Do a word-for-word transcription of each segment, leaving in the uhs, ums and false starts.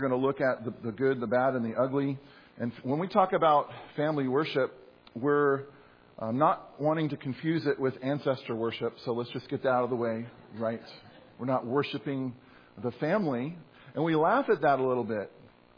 We're going to look at the, the good, the bad, and the ugly. And when we talk about family worship, we're uh, not wanting to confuse it with ancestor worship. So let's just get that out of the way, right? We're not worshiping the family. And we laugh at that a little bit.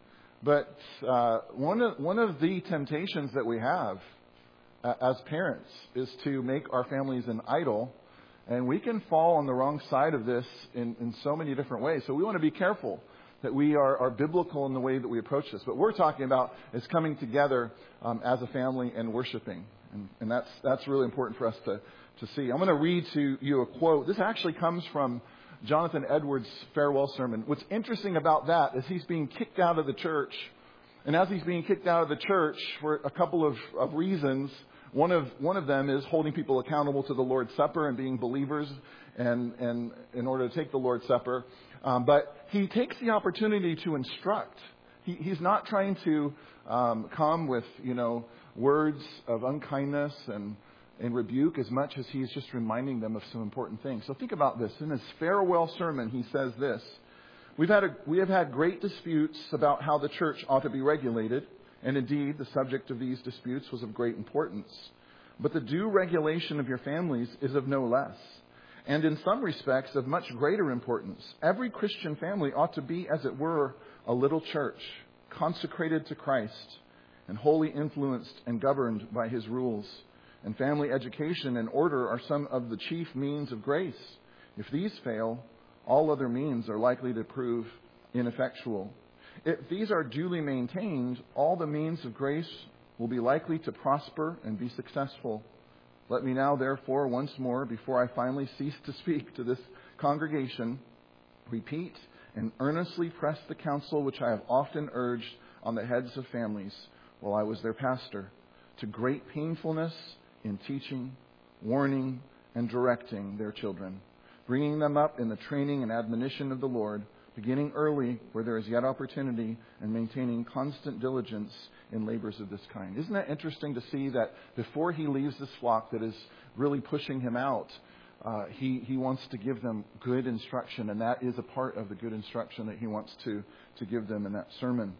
But uh, one of, one of the temptations that we have uh, as parents is to make our families an idol. And we can fall on the wrong side of this in, in so many different ways. So we want to be careful that we are, are biblical in the way that we approach this. But what we're talking about is coming together um, as a family and worshiping. And, and that's that's really important for us to, to see. I'm going to read to you a quote. This actually comes from Jonathan Edwards' farewell sermon. What's interesting about that is he's being kicked out of the church. And as he's being kicked out of the church for a couple of, of reasons, one of one of them is holding people accountable to the Lord's Supper and being believers and, and in order to take the Lord's Supper. Um, but he takes the opportunity to instruct. He, he's not trying to um, come with, you know, words of unkindness and, and rebuke as much as he's just reminding them of some important things. So think about this. In his farewell sermon, he says this. We've had a, we have had great disputes about how the church ought to be regulated. And indeed, the subject of these disputes was of great importance. But the due regulation of your families is of no less. And in some respects of much greater importance. Every Christian family ought to be, as it were, a little church, consecrated to Christ, and wholly influenced and governed by His rules. And family education and order are some of the chief means of grace. If these fail, all other means are likely to prove ineffectual. If these are duly maintained, all the means of grace will be likely to prosper and be successful. Let me now, therefore, once more, before I finally cease to speak to this congregation, repeat and earnestly press the counsel which I have often urged on the heads of families while I was their pastor, to great painfulness in teaching, warning, and directing their children, bringing them up in the training and admonition of the Lord, beginning early where there is yet opportunity, and maintaining constant diligence in labors of this kind. Isn't that interesting to see that before he leaves this flock that is really pushing him out, uh, he, he wants to give them good instruction, and that is a part of the good instruction that he wants to, to give them in that sermon.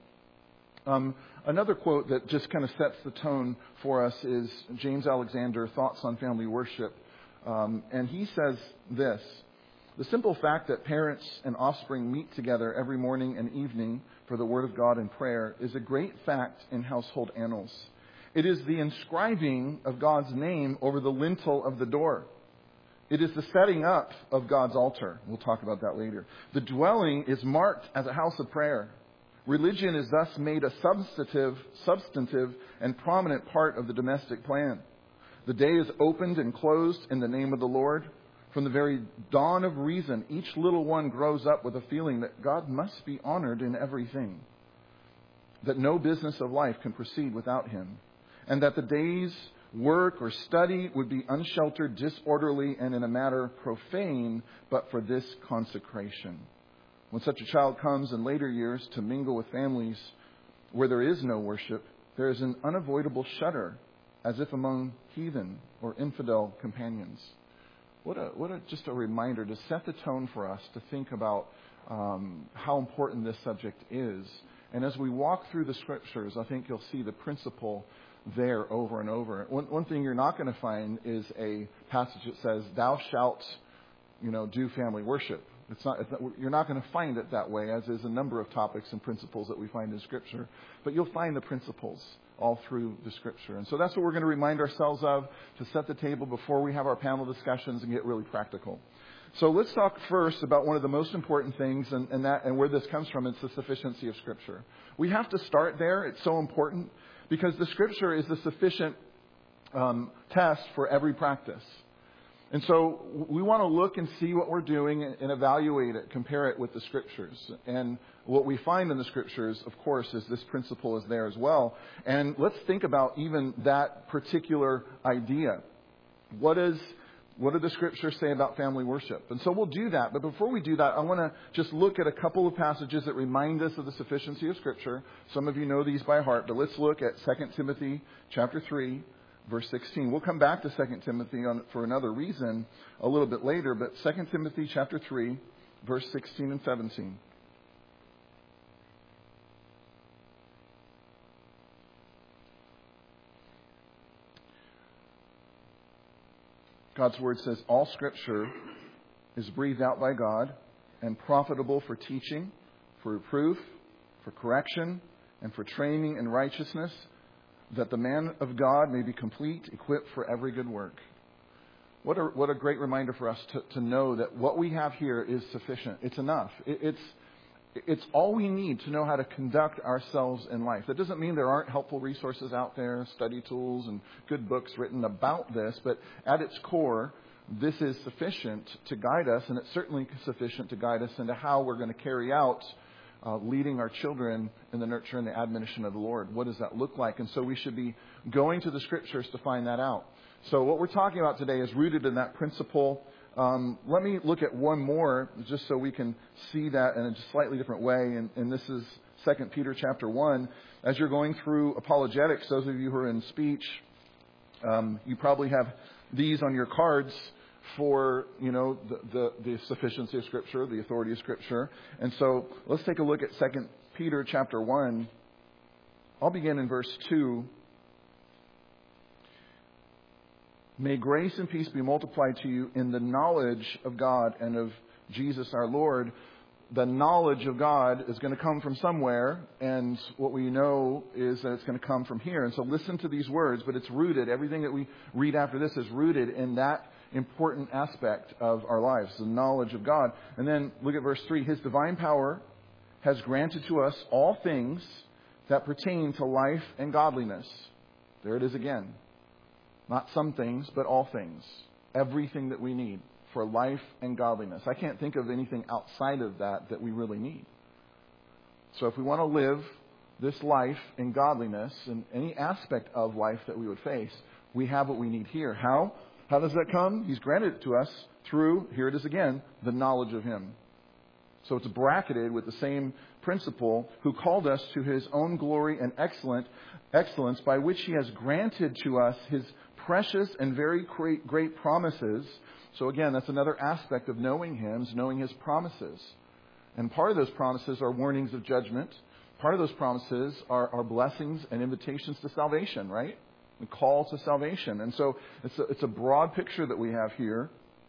Um, another quote that just kind of sets the tone for us is James Alexander, Thoughts on Family Worship. Um, and he says this: the simple fact that parents and offspring meet together every morning and evening for the Word of God and prayer is a great fact in household annals. It is the inscribing of God's name over the lintel of the door. It is the setting up of God's altar. We'll talk about that later. The dwelling is marked as a house of prayer. Religion is thus made a substantive, substantive and prominent part of the domestic plan. The day is opened and closed in the name of the Lord. From the very dawn of reason, each little one grows up with a feeling that God must be honored in everything, that no business of life can proceed without Him, and that the day's work or study would be unsheltered, disorderly, and in a manner profane, but for this consecration. When such a child comes in later years to mingle with families where there is no worship, there is an unavoidable shudder, as if among heathen or infidel companions. What a what a just a reminder to set the tone for us to think about um, how important this subject is. And as we walk through the Scriptures, I think you'll see the principle there over and over. One, one thing you're not going to find is a passage that says, "Thou shalt, you know, do family worship." It's not, it's not. You're not going to find it that way, as is a number of topics and principles that we find in Scripture. But you'll find the principles all through the Scripture. And so that's what we're going to remind ourselves of to set the table before we have our panel discussions and get really practical. So let's talk first about one of the most important things, and, and that and where this comes from. It's the sufficiency of Scripture. We have to start there. It's so important because the Scripture is the sufficient um, test for every practice. And so we want to look and see what we're doing and evaluate it, compare it with the Scriptures. And what we find in the Scriptures, of course, is this principle is there as well. And let's think about even that particular idea. What is, what do the Scriptures say about family worship? And so we'll do that. But before we do that, I want to just look at a couple of passages that remind us of the sufficiency of Scripture. Some of you know these by heart, but let's look at Second Timothy chapter three. Verse sixteen. We'll come back to Second Timothy on, for another reason a little bit later, but Second Timothy chapter three, verse sixteen and seventeen. God's Word says all Scripture is breathed out by God and profitable for teaching, for reproof, for correction, and for training in righteousness, that the man of God may be complete, equipped for every good work. What a, what a great reminder for us to, to know that what we have here is sufficient. It's enough. It, it's It's all we need to know how to conduct ourselves in life. That doesn't mean there aren't helpful resources out there, study tools and good books written about this, but at its core, this is sufficient to guide us, and it's certainly sufficient to guide us into how we're going to carry out uh, leading our children in the nurture and the admonition of the Lord. What does that look like? And so we should be going to the Scriptures to find that out. So what we're talking about today is rooted in that principle. Um, let me look at one more, just so we can see that in a slightly different way. And, and this is Second Peter chapter one. As you're going through apologetics, those of you who are in speech, um, you probably have these on your cards for, you know, the, the, the sufficiency of Scripture, the authority of Scripture. And so let's take a look at Second Peter chapter one. I'll begin in verse two. May grace and peace be multiplied to you in the knowledge of God and of Jesus our Lord. The knowledge of God is going to come from somewhere, and what we know is that it's going to come from here. And so listen to these words, but it's rooted. Everything that we read after this is rooted in that important aspect of our lives, the knowledge of God. And then look at verse three. His divine power has granted to us all things that pertain to life and godliness. There it is again. Not some things, but all things. Everything that we need for life and godliness. I can't think of anything outside of that that we really need. So if we want to live this life in godliness and any aspect of life that we would face, we have what we need here. How? How does that come? He's granted it to us through, here it is again, the knowledge of Him. So it's bracketed with the same principle, who called us to His own glory and excellent excellence, by which He has granted to us His precious and very great, great promises. So again, that's another aspect of knowing Him, is knowing His promises. And part of those promises are warnings of judgment. Part of those promises are, are blessings and invitations to salvation, right? The call to salvation. And so it's a, it's a broad picture that we have here.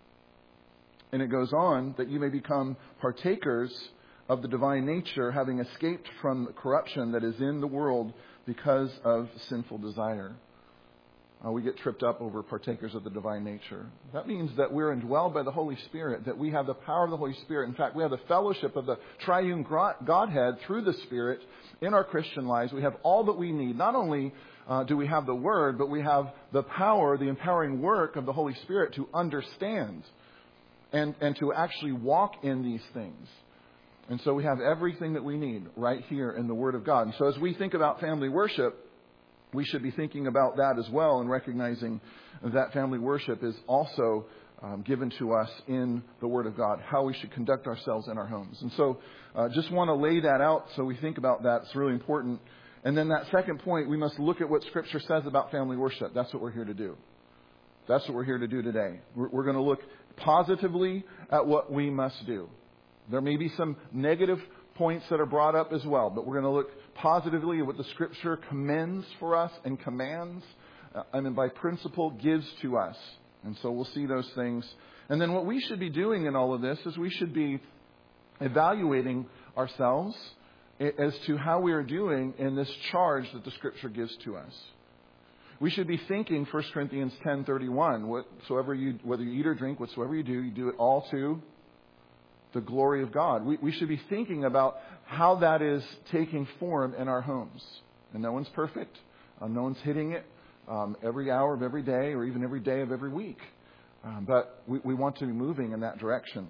And it goes on, that you may become partakers of the divine nature, having escaped from the corruption that is in the world because of sinful desire. Uh, we get tripped up over partakers of the divine nature. That means that we're indwelled by the Holy Spirit, that we have the power of the Holy Spirit. In fact, we have the fellowship of the triune Godhead through the Spirit in our Christian lives. We have all that we need. Not only uh, do we have the Word, but we have the power, the empowering work of the Holy Spirit to understand and, and to actually walk in these things. And so we have everything that we need right here in the Word of God. And so as we think about family worship, we should be thinking about that as well, and recognizing that family worship is also um, given to us in the Word of God, how we should conduct ourselves in our homes. And so uh, just want to lay that out so we think about that. It's really important. And then that second point, we must look at what Scripture says about family worship. That's what we're here to do. That's what we're here to do today. We're, we're going to look positively at what we must do. There may be some negative points that are brought up as well, but we're going to look positively at what the Scripture commends for us and commands, uh, and then by principle gives to us. And so we'll see those things. And then what we should be doing in all of this is we should be evaluating ourselves as to how we are doing in this charge that the Scripture gives to us. We should be thinking, First Corinthians ten thirty-one, whatsoever you, whether you eat or drink, whatsoever you do, you do it all to the glory of God. We, we should be thinking about how that is taking form in our homes. And no one's perfect. Uh, no one's hitting it um, every hour of every day or even every day of every week. Um, but we, we want to be moving in that direction.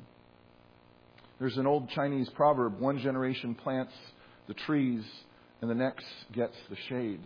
There's an old Chinese proverb, one generation plants the trees and the next gets the shade.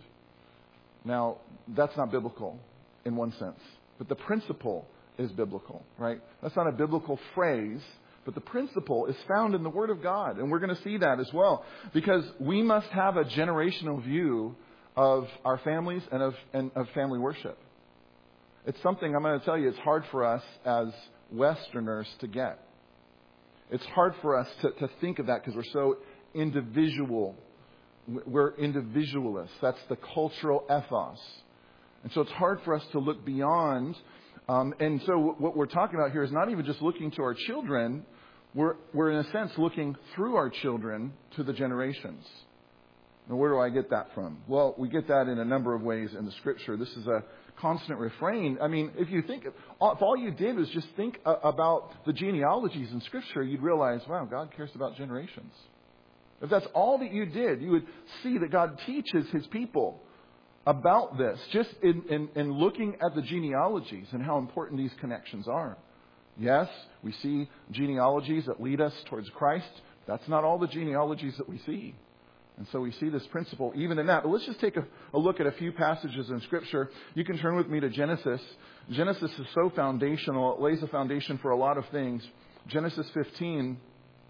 Now, that's not biblical in one sense, but the principle is biblical, right? That's not a biblical phrase, but the principle is found in the Word of God. And we're going to see that as well, because we must have a generational view of our families and of, and of family worship. It's something, I'm going to tell you, it's hard for us as Westerners to get. It's hard for us to, to think of that because we're so individual. We're individualists. That's the cultural ethos. And so it's hard for us to look beyond Um, and so what we're talking about here is not even just looking to our children. We're, we're in a sense looking through our children to the generations. Now, where do I get that from? Well, we get that in a number of ways in the Scripture. This is a constant refrain. I mean, if you think, if all you did was just think about the genealogies in Scripture, you'd realize, wow, God cares about generations. If that's all that you did, you would see that God teaches His people about this, just in, in, in looking at the genealogies and how important these connections are. Yes, we see genealogies that lead us towards Christ. That's not all the genealogies that we see. And so we see this principle even in that. But let's just take a, a look at a few passages in Scripture. You can turn with me to Genesis. Genesis is so foundational. It lays a foundation for a lot of things. Genesis fifteen.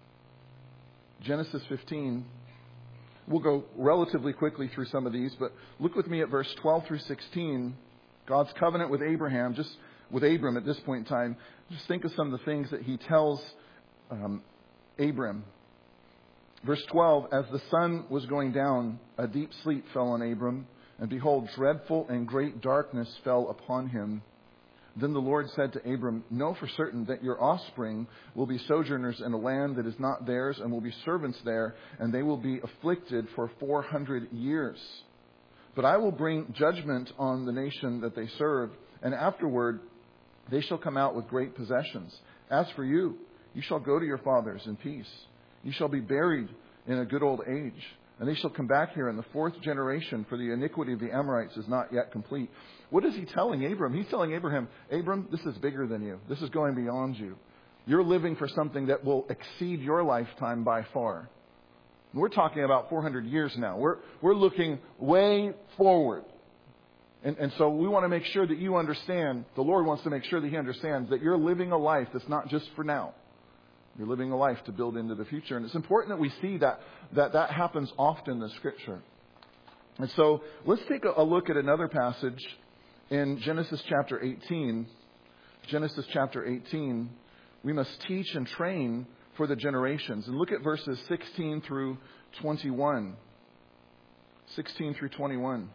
Genesis fifteen. We'll go relatively quickly through some of these, but look with me at verse twelve through sixteen. God's covenant with Abraham, just with Abram at this point in time. Just think of some of the things that He tells um, Abram. Verse twelve, as the sun was going down, a deep sleep fell on Abram, and behold, dreadful and great darkness fell upon him. Then the Lord said to Abram, know for certain that your offspring will be sojourners in a land that is not theirs, and will be servants there, and they will be afflicted for four hundred years. But I will bring judgment on the nation that they serve, and afterward they shall come out with great possessions. As for you, you shall go to your fathers in peace. You shall be buried in a good old age. And they shall come back here in the fourth generation, for the iniquity of the Amorites is not yet complete. What is He telling Abram? He's telling Abraham, Abram, this is bigger than you. This is going beyond you. You're living for something that will exceed your lifetime by far. We're talking about four hundred years now. We're, we're looking way forward. And, and so we want to make sure that you understand, the Lord wants to make sure that He understands that you're living a life that's not just for now. You're living a life to build into the future. And it's important that we see that that, that happens often in the Scripture. And so let's take a, a look at another passage in Genesis chapter eighteen. Genesis chapter eighteen. We must teach and train for the generations. And look at verses sixteen through twenty-one. sixteen through twenty-one.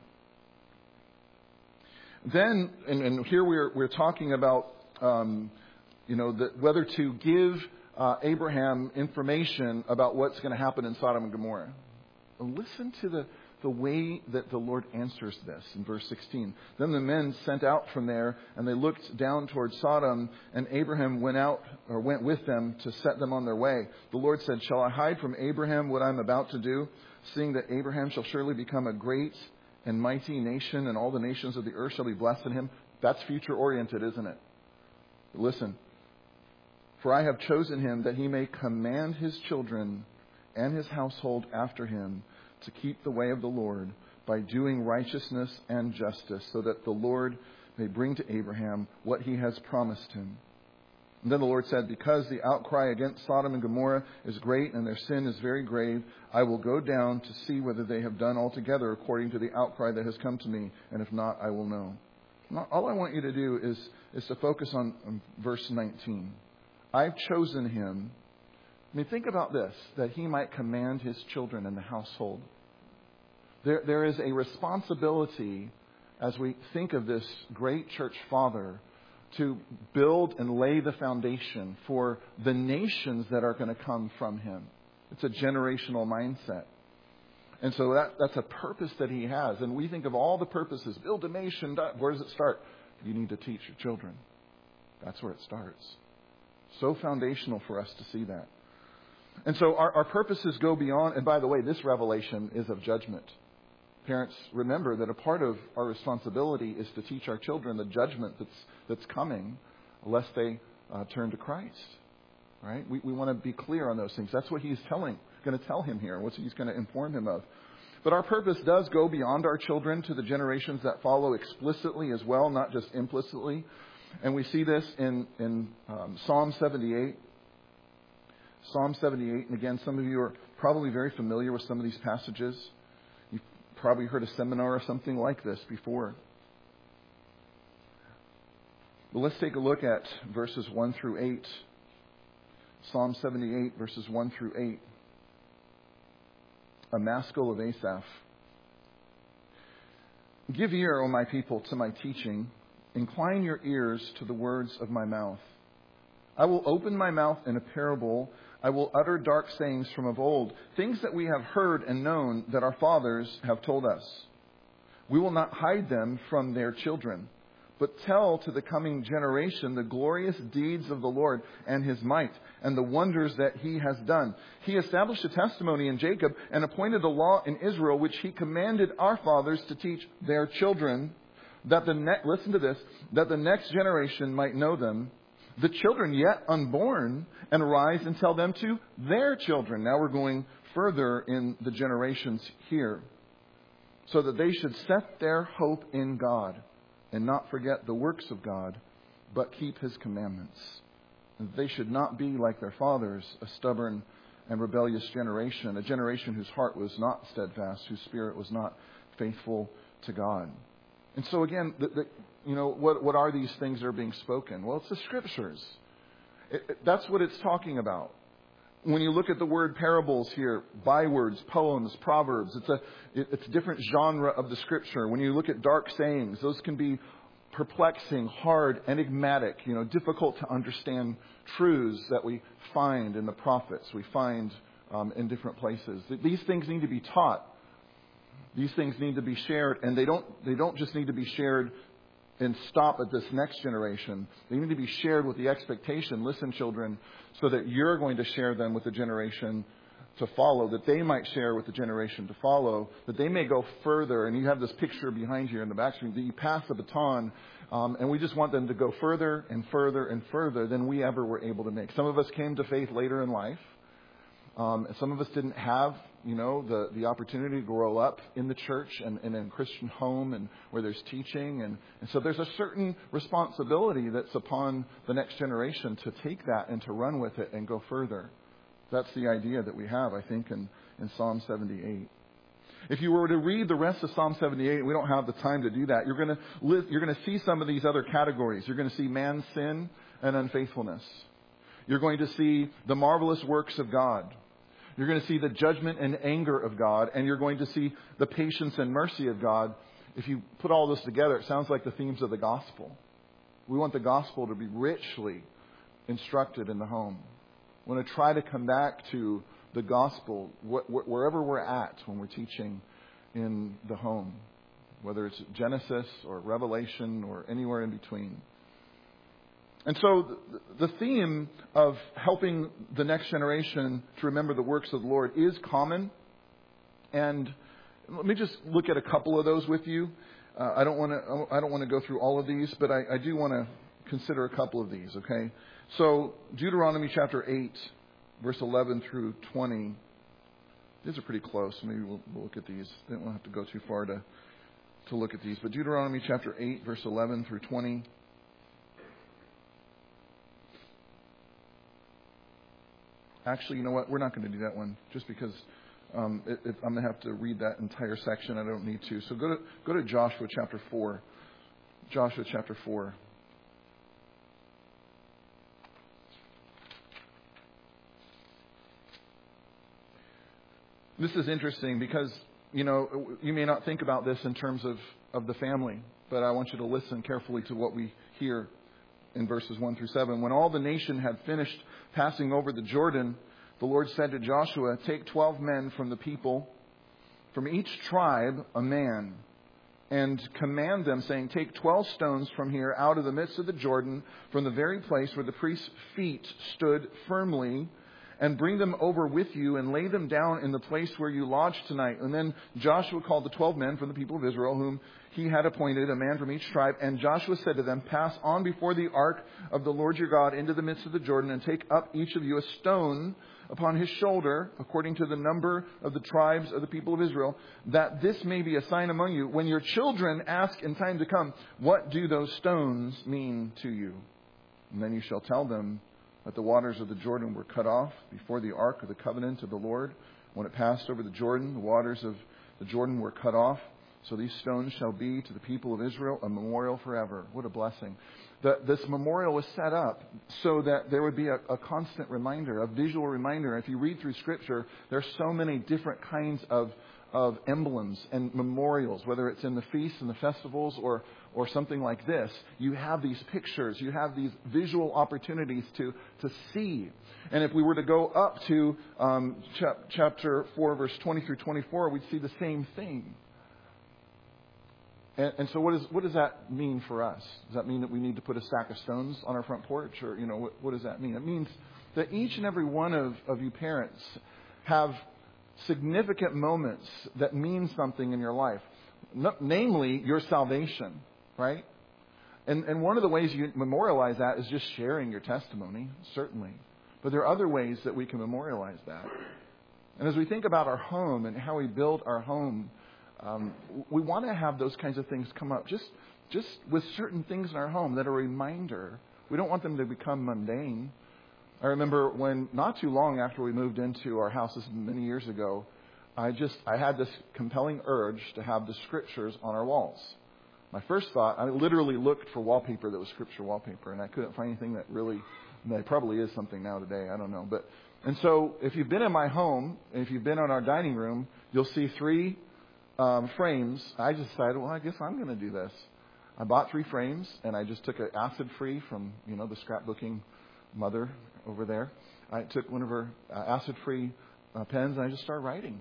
Then, and, and here we're we're talking about, um, you know, the, whether to give Uh, Abraham information about what's going to happen in Sodom and Gomorrah. Listen to the, the way that the Lord answers this in verse sixteen. Then the men sent out from there, and they looked down towards Sodom, and Abraham went out, or went with them to set them on their way. The Lord said, shall I hide from Abraham what I'm about to do, seeing that Abraham shall surely become a great and mighty nation, and all the nations of the earth shall be blessed in him? That's future oriented, isn't it? Listen. For I have chosen him that he may command his children and his household after him to keep the way of the Lord by doing righteousness and justice, so that the Lord may bring to Abraham what he has promised him. And then the Lord said, because the outcry against Sodom and Gomorrah is great and their sin is very grave, I will go down to see whether they have done altogether according to the outcry that has come to me, and if not, I will know. Now, all I want you to do is, is to focus on, on verse nineteen. I've chosen him. I mean, think about this, that he might command his children in the household. There, there is a responsibility, as we think of this great church father, to build and lay the foundation for the nations that are going to come from him. It's a generational mindset. And so that, that's a purpose that he has. And we think of all the purposes. Build a nation. Where does it start? You need to teach your children. That's where it starts. So foundational for us to see that. And so our, our purposes go beyond. And by the way, this revelation is of judgment. Parents, remember that a part of our responsibility is to teach our children the judgment that's that's coming, lest they uh, turn to Christ. Right? We, we want to be clear on those things. That's what he's telling, going to tell him here. What he's going to inform him of. But our purpose does go beyond our children to the generations that follow explicitly as well, not just implicitly. And we see this in, in um, Psalm seventy-eight. Psalm seventy-eight. And again, some of you are probably very familiar with some of these passages. You've probably heard a seminar or something like this before. But let's take a look at verses one through eight. Psalm seventy-eight, verses one through eight. A maskil of Asaph. Give ear, O my people, to my teaching. incline your ears to the words of my mouth. I will open my mouth in a parable. I will utter dark sayings from of old, things that we have heard and known that our fathers have told us. We will not hide them from their children, but tell to the coming generation the glorious deeds of the Lord and his might and the wonders that he has done. He established a testimony in Jacob and appointed a law in Israel, which he commanded our fathers to teach their children, that the ne- listen to this, that the next generation might know them, the children yet unborn, and rise and tell them to their children. Now we're going further in the generations here, so that they should set their hope in God and not forget the works of God, but keep his commandments. And they should not be like their fathers, a stubborn and rebellious generation, a generation whose heart was not steadfast, whose spirit was not faithful to God. And so again, the, the, you know, what, what are these things that are being spoken? Well, it's the Scriptures. It, it, that's what it's talking about. When you look at the word parables here, bywords, poems, proverbs, it's a it, it's a different genre of the Scripture. When you look at dark sayings, those can be perplexing, hard, enigmatic, you know, difficult to understand truths that we find in the prophets, we find um, in different places. These things need to be taught. These things need to be shared, and they don't they don't just need to be shared and stop at this next generation. They need to be shared with the expectation, listen, children, so that you're going to share them with the generation to follow, that they might share with the generation to follow, that they may go further. And you have this picture behind you in the back screen, that you pass the baton, um, and we just want them to go further and further and further than we ever were able to make. Some of us came to faith later in life. Um, some of us didn't have, you know, the, the opportunity to grow up in the church and, and in a Christian home and where there's teaching. And, and so there's a certain responsibility that's upon the next generation to take that and to run with it and go further. That's the idea that we have, I think, in, in Psalm seventy-eight. If you were to read the rest of Psalm seventy-eight, we don't have the time to do that. You're going to live, you're going to see some of these other categories. You're going to see man's sin and unfaithfulness. You're going to see the marvelous works of God. You're going to see the judgment and anger of God, and you're going to see the patience and mercy of God. If you put all this together, it sounds like the themes of the gospel. We want the gospel to be richly instructed in the home. We want to try to come back to the gospel wh- wh- wherever we're at when we're teaching in the home, whether it's Genesis or Revelation or anywhere in between. And so the theme of helping the next generation to remember the works of the Lord is common. And let me just look at a couple of those with you. Uh, I don't want to I don't want to go through all of these, but I, I do want to consider a couple of these, okay? So Deuteronomy chapter eight, verse eleven through twenty. These are pretty close. Maybe we'll, we'll look at these. We don't have to go too far to, to look at these. But Deuteronomy chapter eight, verse eleven through twenty. Actually, you know what? We're not going to do that one, just because um, it, it, I'm going to have to read that entire section. I don't need to. So go to go to Joshua chapter four. Joshua chapter four. This is interesting because, you know, you may not think about this in terms of, of the family, but I want you to listen carefully to what we hear in verses one through seven. When all the nation had finished passing over the Jordan, the Lord said to Joshua, "Take twelve men from the people, from each tribe a man, and command them, saying, Take twelve stones from here out of the midst of the Jordan, from the very place where the priest's feet stood firmly, and bring them over with you and lay them down in the place where you lodge tonight." And then Joshua called the twelve men from the people of Israel, whom he had appointed, a man from each tribe. And Joshua said to them, "Pass on before the ark of the Lord your God into the midst of the Jordan, and take up each of you a stone upon his shoulder, according to the number of the tribes of the people of Israel, that this may be a sign among you. When your children ask in time to come, what do those stones mean to you? And then you shall tell them that the waters of the Jordan were cut off before the ark of the covenant of the Lord. When it passed over the Jordan, the waters of the Jordan were cut off. So these stones shall be to the people of Israel a memorial forever." What a blessing. The, this memorial was set up so that there would be a, a constant reminder, a visual reminder. If you read through Scripture, there's so many different kinds of, of emblems and memorials, whether it's in the feasts and the festivals or, or something like this. You have these pictures, you have these visual opportunities to, to see. And if we were to go up to um, chap- chapter four, verse twenty through twenty-four, we'd see the same thing. And, and so what, is, what does that mean for us? Does that mean that we need to put a stack of stones on our front porch? Or, you know, what, what does that mean? It means that each and every one of, of you parents have significant moments that mean something in your life, no, namely your salvation, right? And, and one of the ways you memorialize that is just sharing your testimony, certainly. But there are other ways that we can memorialize that. And as we think about our home and how we build our home, um, we want to have those kinds of things come up just, just with certain things in our home that are a reminder. We don't want them to become mundane. I remember when, not too long after we moved into our house, this many years ago, I just, I had this compelling urge to have the scriptures on our walls. My first thought, I literally looked for wallpaper that was scripture wallpaper, and I couldn't find anything that really, there probably is something now today, I don't know. But, and so if you've been in my home, and if you've been in our dining room, you'll see three um, frames. I just decided, well, I guess I'm going to do this. I bought three frames, and I just took an acid-free from, you know, the scrapbooking mother over there. I took one of her uh, acid-free uh, pens, and I just started writing.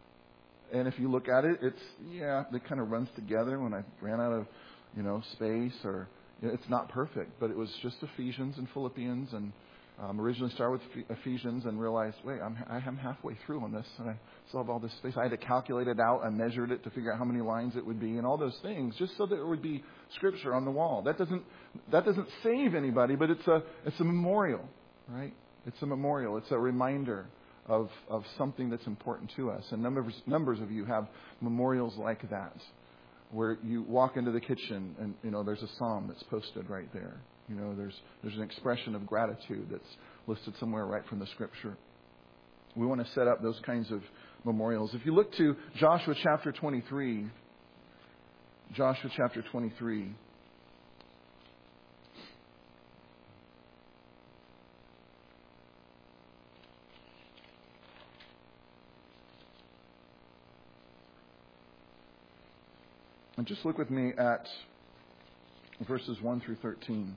And if you look at it, it's, yeah, it kind of runs together when I ran out of, you know, space, or you know, it's not perfect, but it was just Ephesians and Philippians, and um, originally started with Ephesians and realized, wait, I'm, I'm halfway through on this, and I still have all this space. I had to calculate it out. I measured it to figure out how many lines it would be, and all those things, just so that there would be scripture on the wall. That doesn't that doesn't save anybody, but it's a it's a memorial, right? It's a memorial. It's a reminder of of something that's important to us. And numbers numbers of you have memorials like that, where you walk into the kitchen and, you know, there's a psalm that's posted right there. You know, there's there's an expression of gratitude that's listed somewhere right from the scripture. We want to set up those kinds of memorials. If you look to Joshua chapter twenty-three, Joshua chapter twenty-three. And just look with me at verses one through thirteen.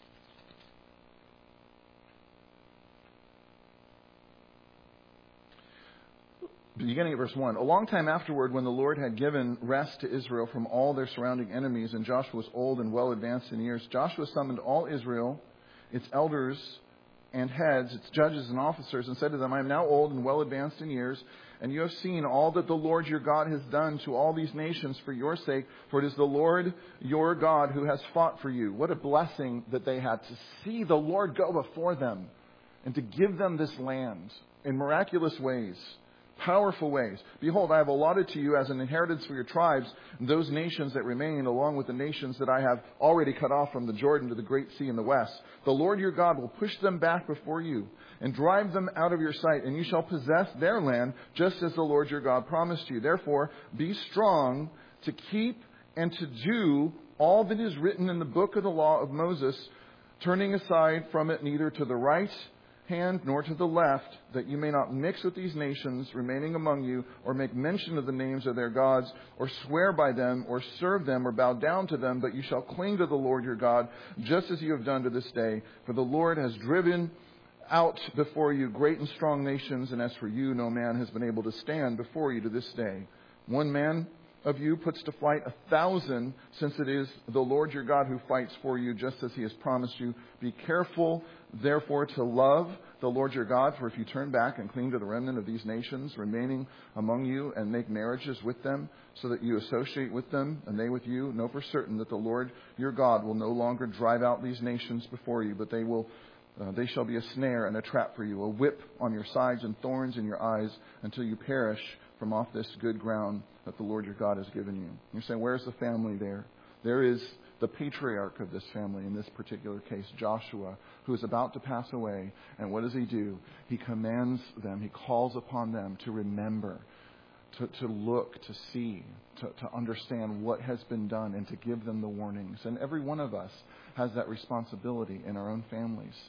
Beginning at verse one. A long time afterward, when the Lord had given rest to Israel from all their surrounding enemies, and Joshua was old and well advanced in years, Joshua summoned all Israel, its elders and heads, its judges and officers, and said to them, I am now old and well advanced in years, and you have seen all that the Lord your God has done to all these nations for your sake, for it is the Lord your God who has fought for you. What a blessing that they had to see the Lord go before them and to give them this land in miraculous ways. Powerful ways. Behold, I have allotted to you as an inheritance for your tribes those nations that remain, along with the nations that I have already cut off from the Jordan to the great sea in the west. The Lord your God will push them back before you and drive them out of your sight, and you shall possess their land, just as the Lord your God promised you. Therefore, be strong to keep and to do all that is written in the book of the law of Moses, turning aside from it neither to the right hand nor to the left, that you may not mix with these nations remaining among you, or make mention of the names of their gods, or swear by them, or serve them, or bow down to them, but you shall cling to the Lord your God, just as you have done to this day. For the Lord has driven out before you great and strong nations, and as for you, no man has been able to stand before you to this day. One man of you puts to flight a thousand, since it is the Lord your God who fights for you, just as he has promised you. Be careful, therefore, to love the Lord your God, for if you turn back and cling to the remnant of these nations remaining among you, and make marriages with them, so that you associate with them, and they with you, know for certain that the Lord your God will no longer drive out these nations before you, but they will Uh, they shall be a snare and a trap for you, a whip on your sides and thorns in your eyes, until you perish from off this good ground that the Lord your God has given you. You're saying, where's the family there? There is the patriarch of this family, in this particular case, Joshua, who is about to pass away. And what does he do? He commands them, he calls upon them to remember, to, to look, to see, to, to understand what has been done, and to give them the warnings. And every one of us has that responsibility in our own families,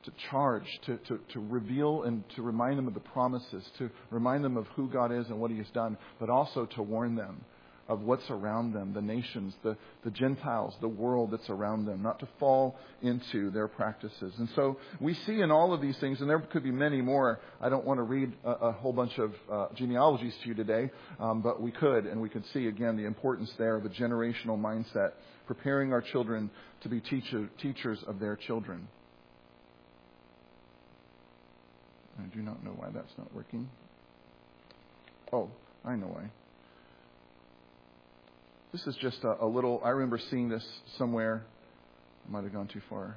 to charge, to, to, to reveal and to remind them of the promises, to remind them of who God is and what He has done, but also to warn them of what's around them, the nations, the, the Gentiles, the world that's around them, not to fall into their practices. And so we see in all of these things, and there could be many more. I don't want to read a, a whole bunch of uh, genealogies to you today, um, but we could, and we could see again the importance there of a generational mindset, preparing our children to be teacher, teachers of their children. I do not know why that's not working. Oh, I know why. This is just a, a little, I remember seeing this somewhere. I might have gone too far.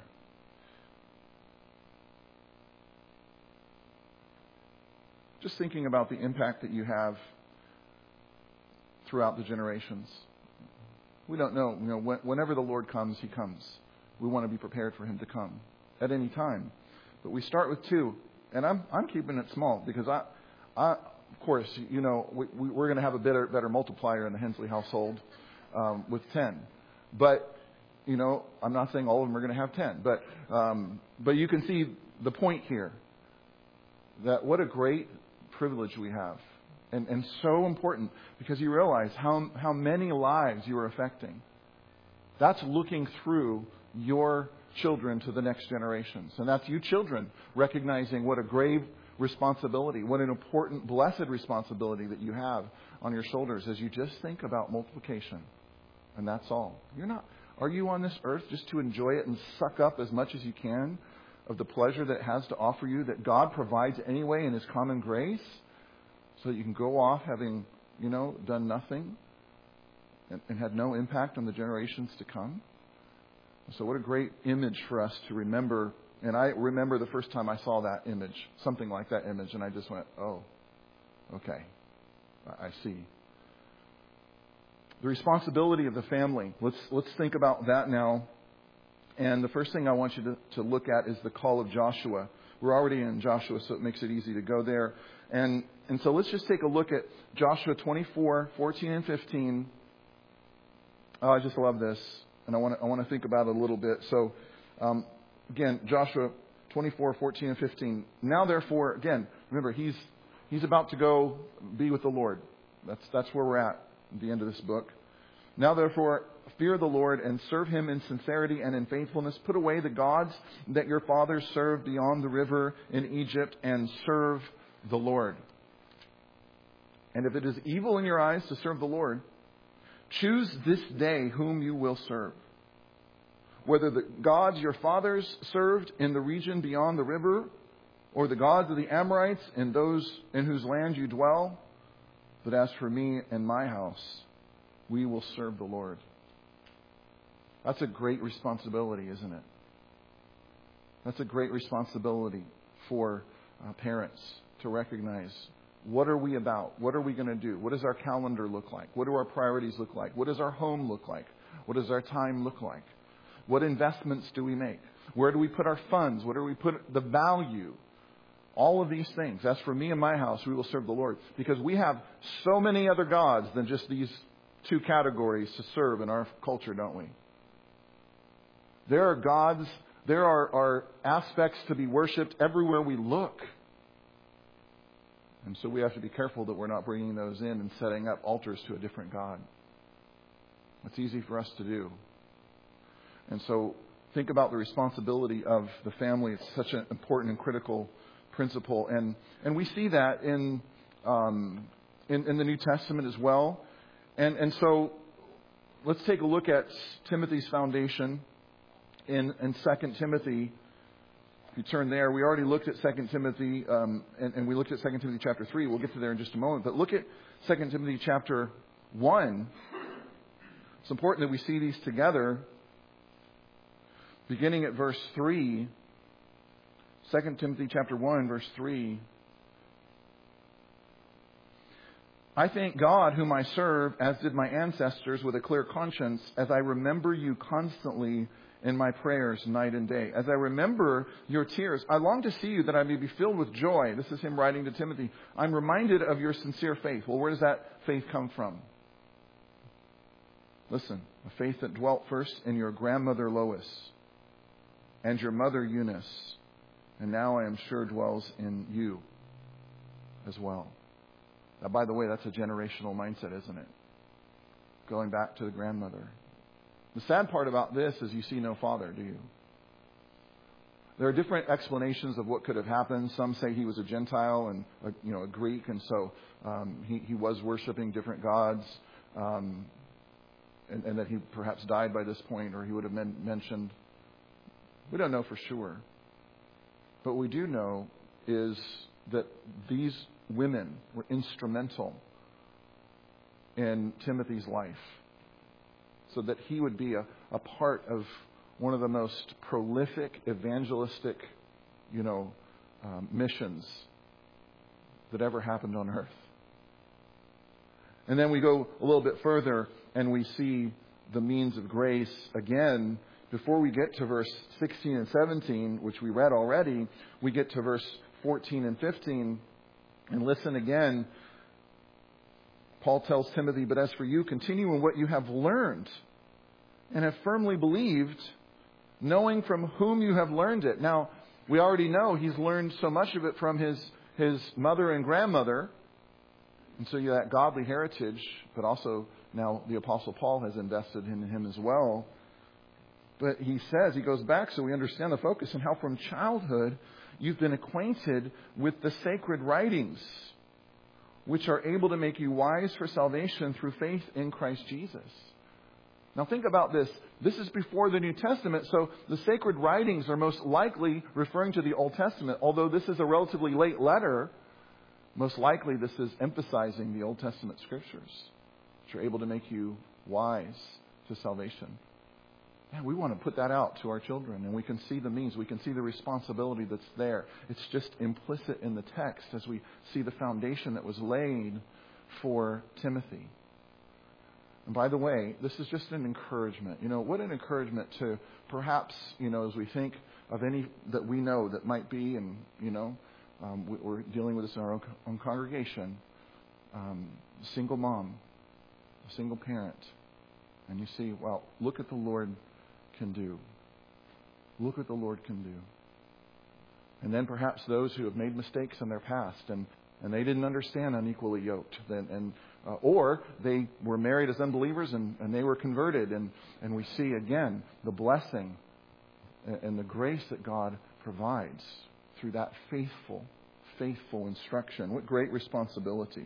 Just thinking about the impact that you have throughout the generations. We don't know. You know, when, whenever the Lord comes, He comes. We want to be prepared for Him to come at any time. But we start with two. And I'm I'm keeping it small because I, I of course, you know, we, we, we're going to have a better better multiplier in the Hensley household. Um, with ten. But, you know, I'm not saying all of them are going to have ten. But um, but you can see the point here. That what a great privilege we have. And, and so important because you realize how, how many lives you are affecting. That's looking through your children to the next generations. And that's you children recognizing what a grave responsibility, what an important, blessed responsibility that you have on your shoulders as you just think about multiplication. And that's all. You're not, are you on this earth just to enjoy it and suck up as much as you can of the pleasure that it has to offer you, that God provides anyway in His common grace, so that you can go off having, you know, done nothing and, and had no impact on the generations to come? So what a great image for us to remember. And I remember the first time I saw that image, something like that image, and I just went, oh, okay, I see. The responsibility of the family. Let's let's think about that now. And the first thing I want you to, to look at is the call of Joshua. We're already in Joshua, so it makes it easy to go there. And and so let's just take a look at Joshua twenty-four, fourteen, and fifteen. Oh, I just love this, and I want to I want to think about it a little bit. So, um, again, Joshua twenty-four, fourteen, and fifteen. Now, therefore, again, remember he's he's about to go be with the Lord. That's that's where we're at. At the end of this book. Now therefore, fear the Lord and serve Him in sincerity and in faithfulness. Put away the gods that your fathers served beyond the river in Egypt and serve the Lord. And if it is evil in your eyes to serve the Lord, choose this day whom you will serve. Whether the gods your fathers served in the region beyond the river, or the gods of the Amorites in those in whose land you dwell. But as for me and my house, we will serve the Lord. That's a great responsibility, isn't it? That's a great responsibility for uh, parents to recognize, what are we about? What are we going to do? What does our calendar look like? What do our priorities look like? What does our home look like? What does our time look like? What investments do we make? Where do we put our funds? Where do we put the value? All of these things. As for me and my house, we will serve the Lord. Because we have so many other gods than just these two categories to serve in our culture, don't we? There are gods, there are, are aspects to be worshipped everywhere we look. And so we have to be careful that we're not bringing those in and setting up altars to a different God. It's easy for us to do. And so think about the responsibility of the family. It's such an important and critical principle, and and we see that in um, in, in the New Testament as well, and and so let's take a look at Timothy's foundation in in Second Timothy. If you turn there, we already looked at Second Timothy, um, and, and we looked at Second Timothy chapter three. We'll get to there in just a moment, but look at Second Timothy chapter one. It's important that we see these together, beginning at verse three. Second Timothy chapter one, verse three. I thank God whom I serve, as did my ancestors, with a clear conscience, as I remember you constantly in my prayers night and day. As I remember your tears, I long to see you that I may be filled with joy. This is him writing to Timothy. I'm reminded of your sincere faith. Well, where does that faith come from? Listen, a faith that dwelt first in your grandmother Lois and your mother Eunice, and now I am sure dwells in you as well. Now, by the way, that's a generational mindset, isn't it? Going back to the grandmother. The sad part about this is you see no father, do you? There are different explanations of what could have happened. Some say he was a Gentile and a, you know a Greek, and so um, he, he was worshiping different gods, um, and, and that he perhaps died by this point, or he would have men- mentioned. We don't know for sure. But what we do know is that these women were instrumental in Timothy's life, so that he would be a, a part of one of the most prolific evangelistic, you know, um, missions that ever happened on earth. And then we go a little bit further and we see the means of grace again. Before we get to verse sixteen and seventeen, which we read already, we get to verse fourteen and fifteen. And listen again. Paul tells Timothy, but as for you, continue in what you have learned and have firmly believed, knowing from whom you have learned it. Now, we already know he's learned so much of it from his, his mother and grandmother. And so you have that godly heritage, but also now the Apostle Paul has invested in him as well. But he says, he goes back so we understand the focus and how from childhood you've been acquainted with the sacred writings, which are able to make you wise for salvation through faith in Christ Jesus. Now think about this. This is before the New Testament, so the sacred writings are most likely referring to the Old Testament. Although this is a relatively late letter, most likely this is emphasizing the Old Testament scriptures, which are able to make you wise to salvation. Man, we want to put that out to our children, and we can see the means. We can see the responsibility that's there. It's just implicit in the text as we see the foundation that was laid for Timothy. And by the way, this is just an encouragement. You know, what an encouragement to perhaps, you know, as we think of any that we know that might be, and, you know, um, we're dealing with this in our own, own congregation, um, single mom, a single parent. And you see, well, look at the Lord can do. Look what the Lord can do. And then perhaps those who have made mistakes in their past and, and they didn't understand unequally yoked. And, and uh, or they were married as unbelievers and, and they were converted. And, and we see again the blessing and, and the grace that God provides through that faithful, faithful instruction. What great responsibility.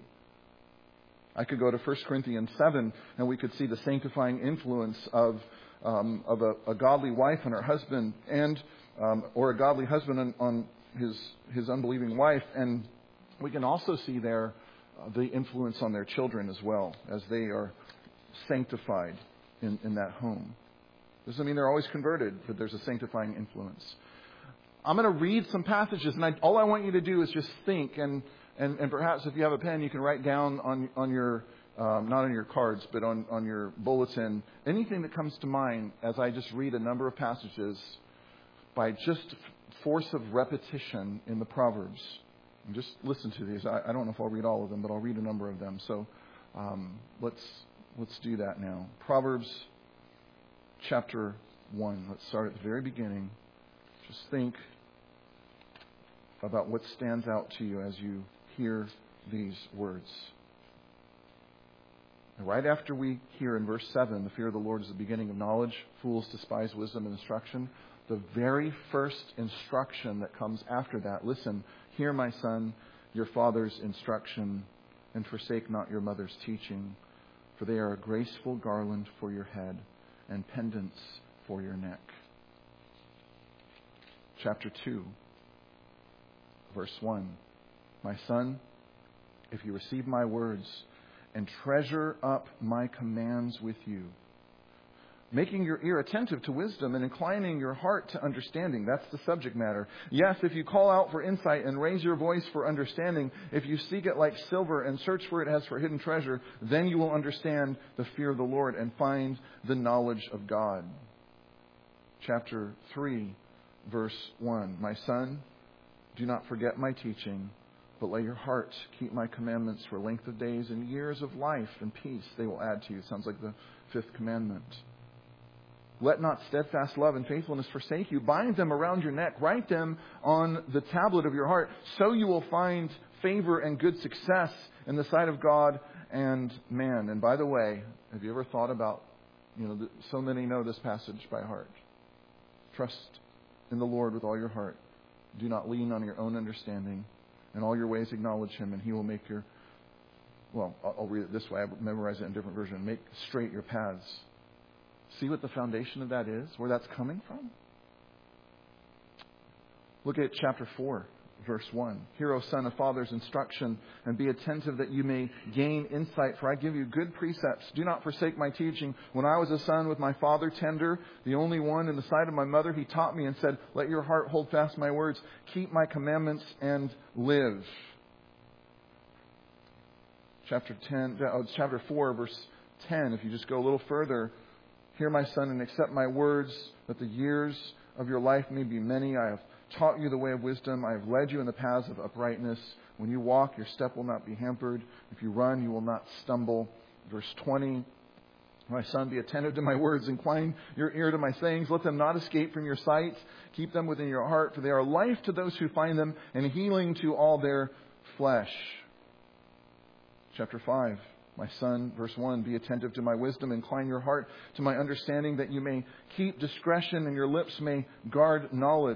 I could go to First Corinthians seven and we could see the sanctifying influence of um, of a, a godly wife on her husband, and um, or a godly husband on, on his his unbelieving wife, and we can also see there uh, the influence on their children as well as they are sanctified in, in that home. Doesn't mean they're always converted, but there's a sanctifying influence. I'm going to read some passages, and I, all I want you to do is just think and. And, and perhaps if you have a pen, you can write down on on your, um, not on your cards, but on, on your bulletin, anything that comes to mind as I just read a number of passages by just force of repetition in the Proverbs. And just listen to these. I, I don't know if I'll read all of them, but I'll read a number of them. So um, let's let's do that now. Proverbs chapter one. Let's start at the very beginning. Just think about what stands out to you as you hear these words. And right after we hear in verse seven, the fear of the Lord is the beginning of knowledge, fools despise wisdom and instruction. The very first instruction that comes after that, listen, hear my son, your father's instruction, and forsake not your mother's teaching, for they are a graceful garland for your head and pendants for your neck. Chapter two, verse one. My son, if you receive my words and treasure up my commands with you, making your ear attentive to wisdom and inclining your heart to understanding. That's the subject matter. Yes, if you call out for insight and raise your voice for understanding, if you seek it like silver and search for it as for hidden treasure, then you will understand the fear of the Lord and find the knowledge of God. Chapter three, verse one. My son, do not forget my teaching, but let your heart keep my commandments for length of days and years of life and peace they will add to you. Sounds like the fifth commandment. Let not steadfast love and faithfulness forsake you. Bind them around your neck. Write them on the tablet of your heart. So you will find favor and good success in the sight of God and man. And by the way, have you ever thought about, you know, so many know this passage by heart. Trust in the Lord with all your heart. Do not lean on your own understanding. In all your ways acknowledge Him, and He will make your, well, I'll read it this way. I memorize it in a different version. Make straight your paths. See what the foundation of that is, where that's coming from? Look at chapter four, verse one. Hear, O son, a father's instruction, and be attentive that you may gain insight, for I give you good precepts. Do not forsake my teaching. When I was a son with my father tender, the only one in the sight of my mother, he taught me and said, let your heart hold fast my words. Keep my commandments and live. Chapter ten, uh, chapter four, verse ten. If you just go a little further, hear, my son, and accept my words, that the years of your life may be many. I have taught you the way of wisdom. I have led you in the paths of uprightness. When you walk, your step will not be hampered. If you run, you will not stumble. Verse twenty. My son, be attentive to my words. Incline your ear to my sayings. Let them not escape from your sight. Keep them within your heart, for they are life to those who find them and healing to all their flesh. Chapter five. My son, verse one, be attentive to my wisdom, incline your heart to my understanding, that you may keep discretion and your lips may guard knowledge.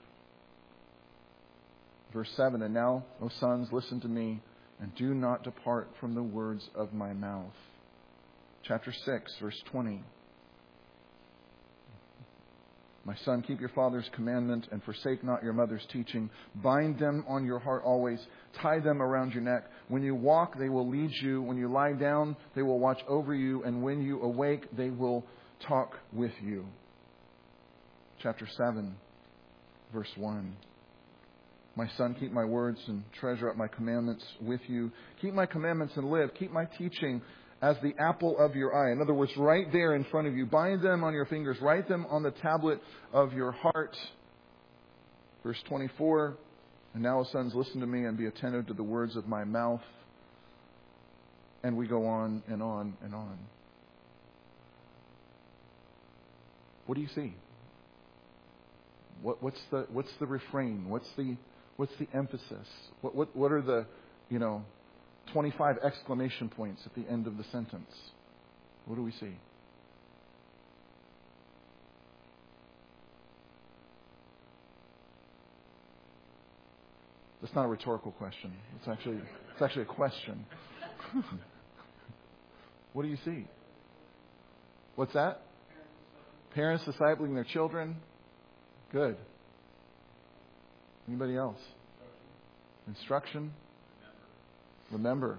Verse seven, and now, O sons, listen to me, and do not depart from the words of my mouth. Chapter six, verse twenty. My son, keep your father's commandment and forsake not your mother's teaching. Bind them on your heart always. Tie them around your neck. When you walk, they will lead you. When you lie down, they will watch over you. And when you awake, they will talk with you. Chapter seven, verse one. My son, keep my words and treasure up my commandments with you. Keep my commandments and live. Keep my teaching as the apple of your eye. In other words, right there in front of you. Bind them on your fingers. Write them on the tablet of your heart. Verse twenty-four. And now, O sons, listen to me and be attentive to the words of my mouth. And we go on and on and on. What do you see? What, what's the what's the refrain? What's the what's the emphasis? What what what are the, you know, twenty-five exclamation points at the end of the sentence? What do we see? That's not a rhetorical question. It's actually it's actually a question. What do you see? What's that? Parents discipling their children. Good. Anybody else? Instruction. Remember.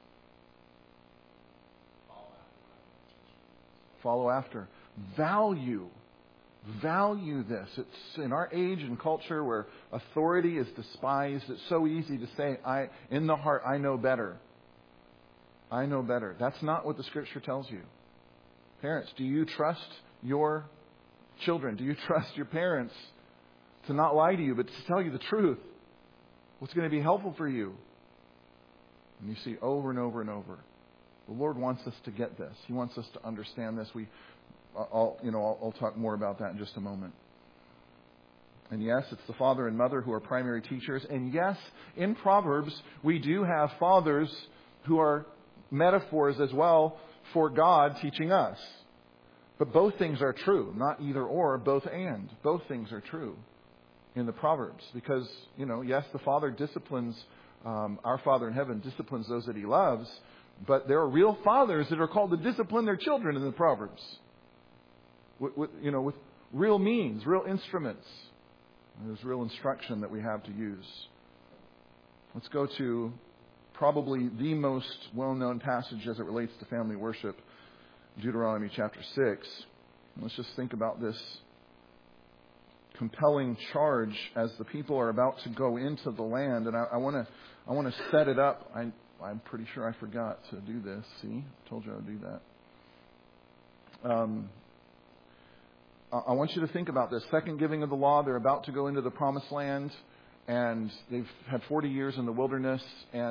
Follow after. Value. Value this. It's in our age and culture where authority is despised. It's so easy to say, "I in the heart, I know better. I know better." That's not what the Scripture tells you. Parents, do you trust your children? Do you trust your parents to not lie to you, but to tell you the truth? What's going to be helpful for you? And you see over and over and over. The Lord wants us to get this. He wants us to understand this. We, I'll, you know, I'll, I'll talk more about that in just a moment. And yes, it's the father and mother who are primary teachers. And yes, in Proverbs, we do have fathers who are metaphors as well for God teaching us. But both things are true, not either or, both and. Both things are true in the Proverbs. Because, you know, yes, the Father disciplines, um, our Father in heaven disciplines those that He loves. But there are real fathers that are called to discipline their children in the Proverbs. With, with, you know, with real means, real instruments. And there's real instruction that we have to use. Let's go to probably the most well-known passage as it relates to family worship. Deuteronomy chapter six. Let's just think about this compelling charge as the people are about to go into the land. And I want to I want to set it up. I, I'm pretty sure I forgot to do this. See? I told you I would do that. Um, I want you to think about this. Second giving of the law. They're about to go into the promised land. And they've had forty years in the wilderness. And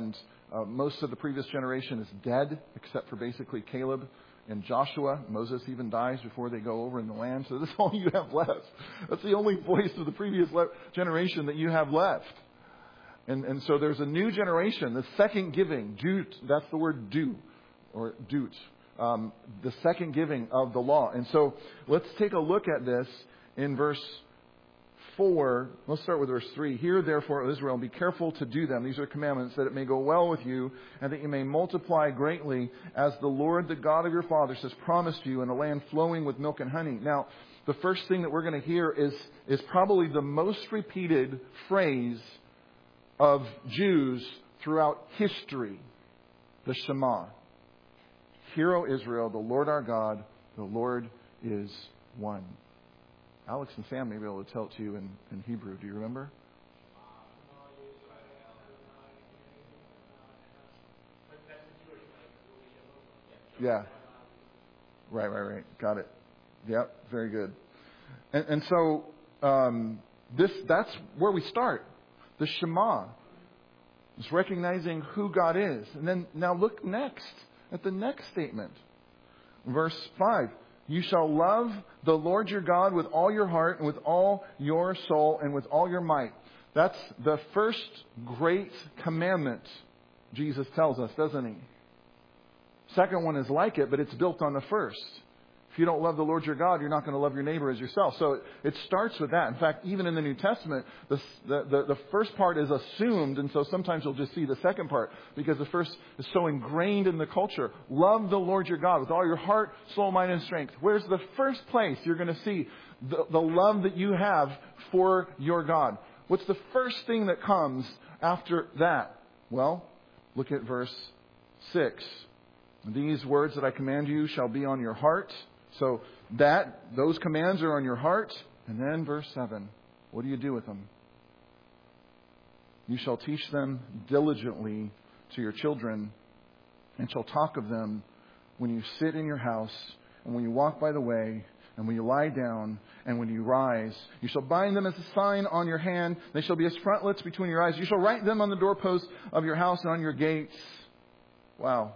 Uh, most of the previous generation is dead, except for basically Caleb and Joshua. Moses even dies before they go over in the land. So this is all you have left. That's the only voice of the previous le- generation that you have left. And, and so there's a new generation, the second giving, doot, that's the word do, or doot, um, the second giving of the law. And so let's take a look at this in verse four. Let's start with verse three. Hear therefore, O Israel, and be careful to do them. These are commandments, that it may go well with you, and that you may multiply greatly, as the Lord, the God of your fathers, has promised you, in a land flowing with milk and honey. Now, the first thing that we're going to hear is, is probably the most repeated phrase of Jews throughout history, the Shema. Hear, O Israel, the Lord our God, the Lord is one. Alex and Sam may be able to tell it to you in, in Hebrew. Do you remember? Yeah. Right, right, right. Got it. Yep, very good. And, and so um, this that's where we start. The Shema is recognizing who God is. And then now look next at the next statement. Verse five. You shall love the Lord your God with all your heart and with all your soul and with all your might. That's the first great commandment, Jesus tells us, doesn't he? Second one is like it, but it's built on the first. If you don't love the Lord your God, you're not going to love your neighbor as yourself. So it, it starts with that. In fact, even in the New Testament, the, the, the first part is assumed, and so sometimes you'll just see the second part, because the first is so ingrained in the culture. Love the Lord your God with all your heart, soul, mind, and strength. Where's the first place you're going to see the, the love that you have for your God? What's the first thing that comes after that? Well, look at verse six. These words that I command you shall be on your heart. So that, those commands are on your heart. And then verse seven. What do you do with them? You shall teach them diligently to your children, and shall talk of them when you sit in your house, and when you walk by the way, and when you lie down, and when you rise. You shall bind them as a sign on your hand. They shall be as frontlets between your eyes. You shall write them on the doorposts of your house and on your gates. Wow.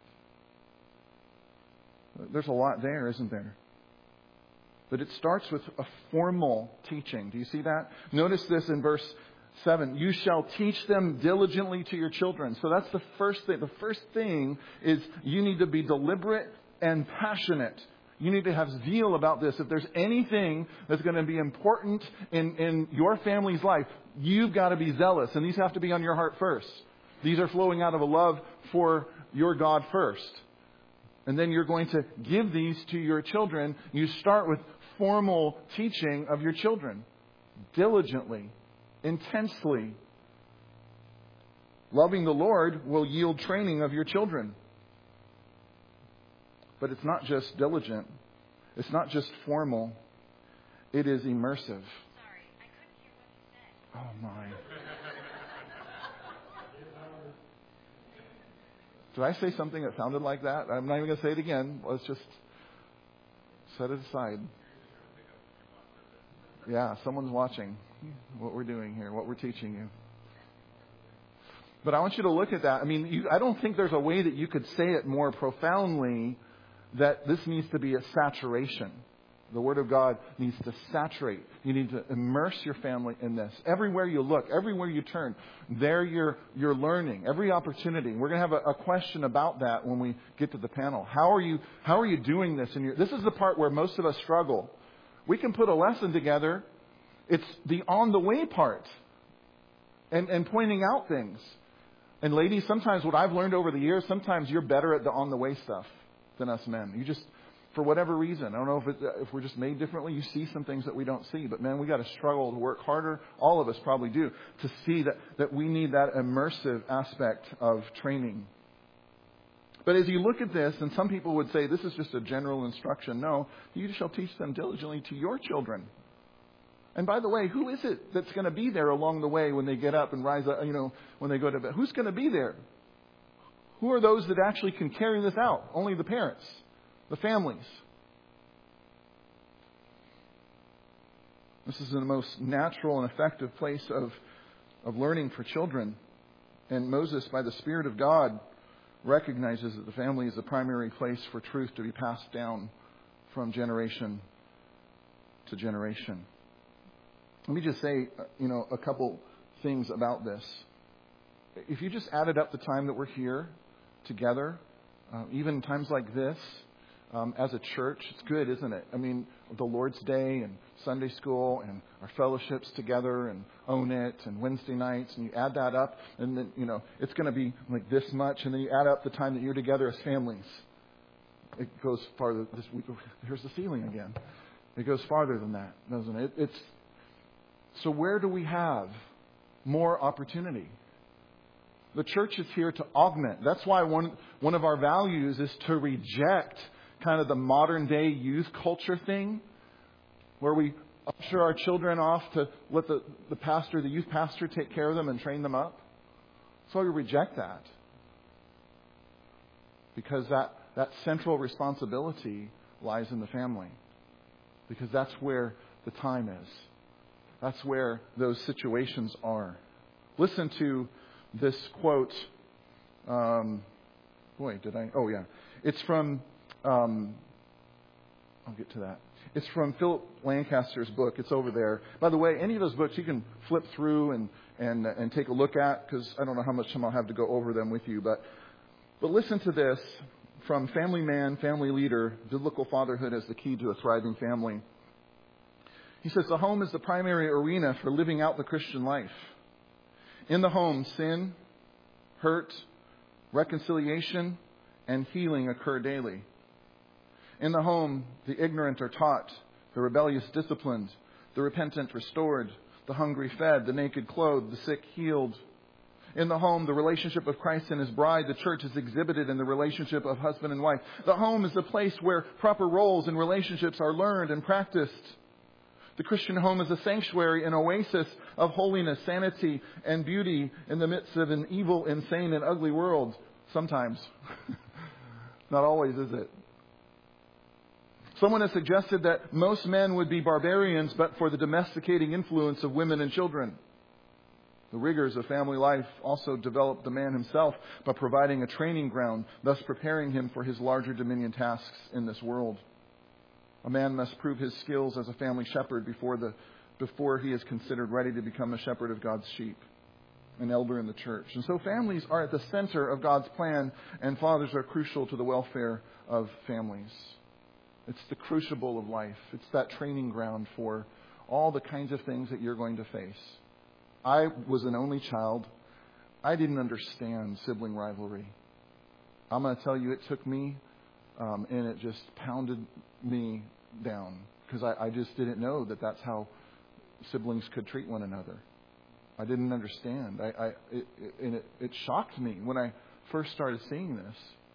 There's a lot there, isn't there? But it starts with a formal teaching. Do you see that? Notice this in verse seven. You shall teach them diligently to your children. So that's the first thing. The first thing is you need to be deliberate and passionate. You need to have zeal about this. If there's anything that's going to be important in, in your family's life, you've got to be zealous. And these have to be on your heart first. These are flowing out of a love for your God first. And then you're going to give these to your children. You start with formal teaching of your children. Diligently. Intensely. Loving the Lord will yield training of your children. But it's not just diligent. It's not just formal. It is immersive. Sorry, I couldn't hear what you said. Oh my. Did I say something that sounded like that? I'm not even going to say it again. Let's just set it aside. Yeah, someone's watching what we're doing here, what we're teaching you. But I want you to look at that. I mean, you, I don't think there's a way that you could say it more profoundly that this needs to be a saturation. The Word of God needs to saturate. You need to immerse your family in this. Everywhere you look, everywhere you turn, there you're, you're learning. Every opportunity. We're going to have a, a question about that when we get to the panel. How are you, how are you doing this? In your, this is the part where most of us struggle. We can put a lesson together. It's the on the way part. And, and pointing out things. And ladies, sometimes what I've learned over the years, sometimes you're better at the on the way stuff than us men. You just, for whatever reason, I don't know if, it, if we're just made differently, you see some things that we don't see. But man, we got to struggle to work harder. All of us probably do, to see that, that we need that immersive aspect of training. But as you look at this, and some people would say this is just a general instruction. No, you shall teach them diligently to your children. And by the way, who is it that's going to be there along the way when they get up and rise up, you know, when they go to bed? Who's going to be there? Who are those that actually can carry this out? Only the parents, the families. This is the most natural and effective place of, of learning for children. And Moses, by the Spirit of God, recognizes that the family is the primary place for truth to be passed down from generation to generation. Let me just say, you know, a couple things about this. If you just added up the time that we're here together, uh, even times like this, um, as a church, it's good, isn't it? I mean, the Lord's Day and Sunday school and our fellowships together and Own It and Wednesday nights, and you add that up, and then, you know, it's going to be like this much, and then you add up the time that you're together as families. It goes farther. This week, here's the ceiling again. It goes farther than that, doesn't it? It's so where do we have more opportunity? The church is here to augment. That's why one one of our values is to reject kind of the modern day youth culture thing, where we usher our children off to let the, the pastor, the youth pastor, take care of them and train them up. That's why we reject that. Because that, that central responsibility lies in the family. Because that's where the time is. That's where those situations are. Listen to this quote. Um, boy, did I? Oh, yeah. It's from, um, I'll get to that. It's from Philip Lancaster's book. It's over there. By the way, any of those books you can flip through and, and, and take a look at, because I don't know how much time I'll have to go over them with you. But, but listen to this from Family Man, Family Leader, Biblical Fatherhood as the Key to a Thriving Family. He says, the home is the primary arena for living out the Christian life. In the home, sin, hurt, reconciliation, and healing occur daily. In the home, the ignorant are taught, the rebellious disciplined, the repentant restored, the hungry fed, the naked clothed, the sick healed. In the home, the relationship of Christ and His bride, the church, is exhibited in the relationship of husband and wife. The home is the place where proper roles and relationships are learned and practiced. The Christian home is a sanctuary, an oasis of holiness, sanity, and beauty in the midst of an evil, insane, and ugly world. Sometimes. Not always, is it? Someone has suggested that most men would be barbarians but for the domesticating influence of women and children. The rigors of family life also develop the man himself by providing a training ground, thus preparing him for his larger dominion tasks in this world. A man must prove his skills as a family shepherd before the before he is considered ready to become a shepherd of God's sheep, an elder in the church. And so families are at the center of God's plan, and fathers are crucial to the welfare of families. It's the crucible of life. It's that training ground for all the kinds of things that you're going to face. I was an only child. I didn't understand sibling rivalry. I'm going to tell you, it took me, um, and it just pounded me down because I, I just didn't know that that's how siblings could treat one another. I didn't understand. I, I it, it, and it, it shocked me when I first started seeing this.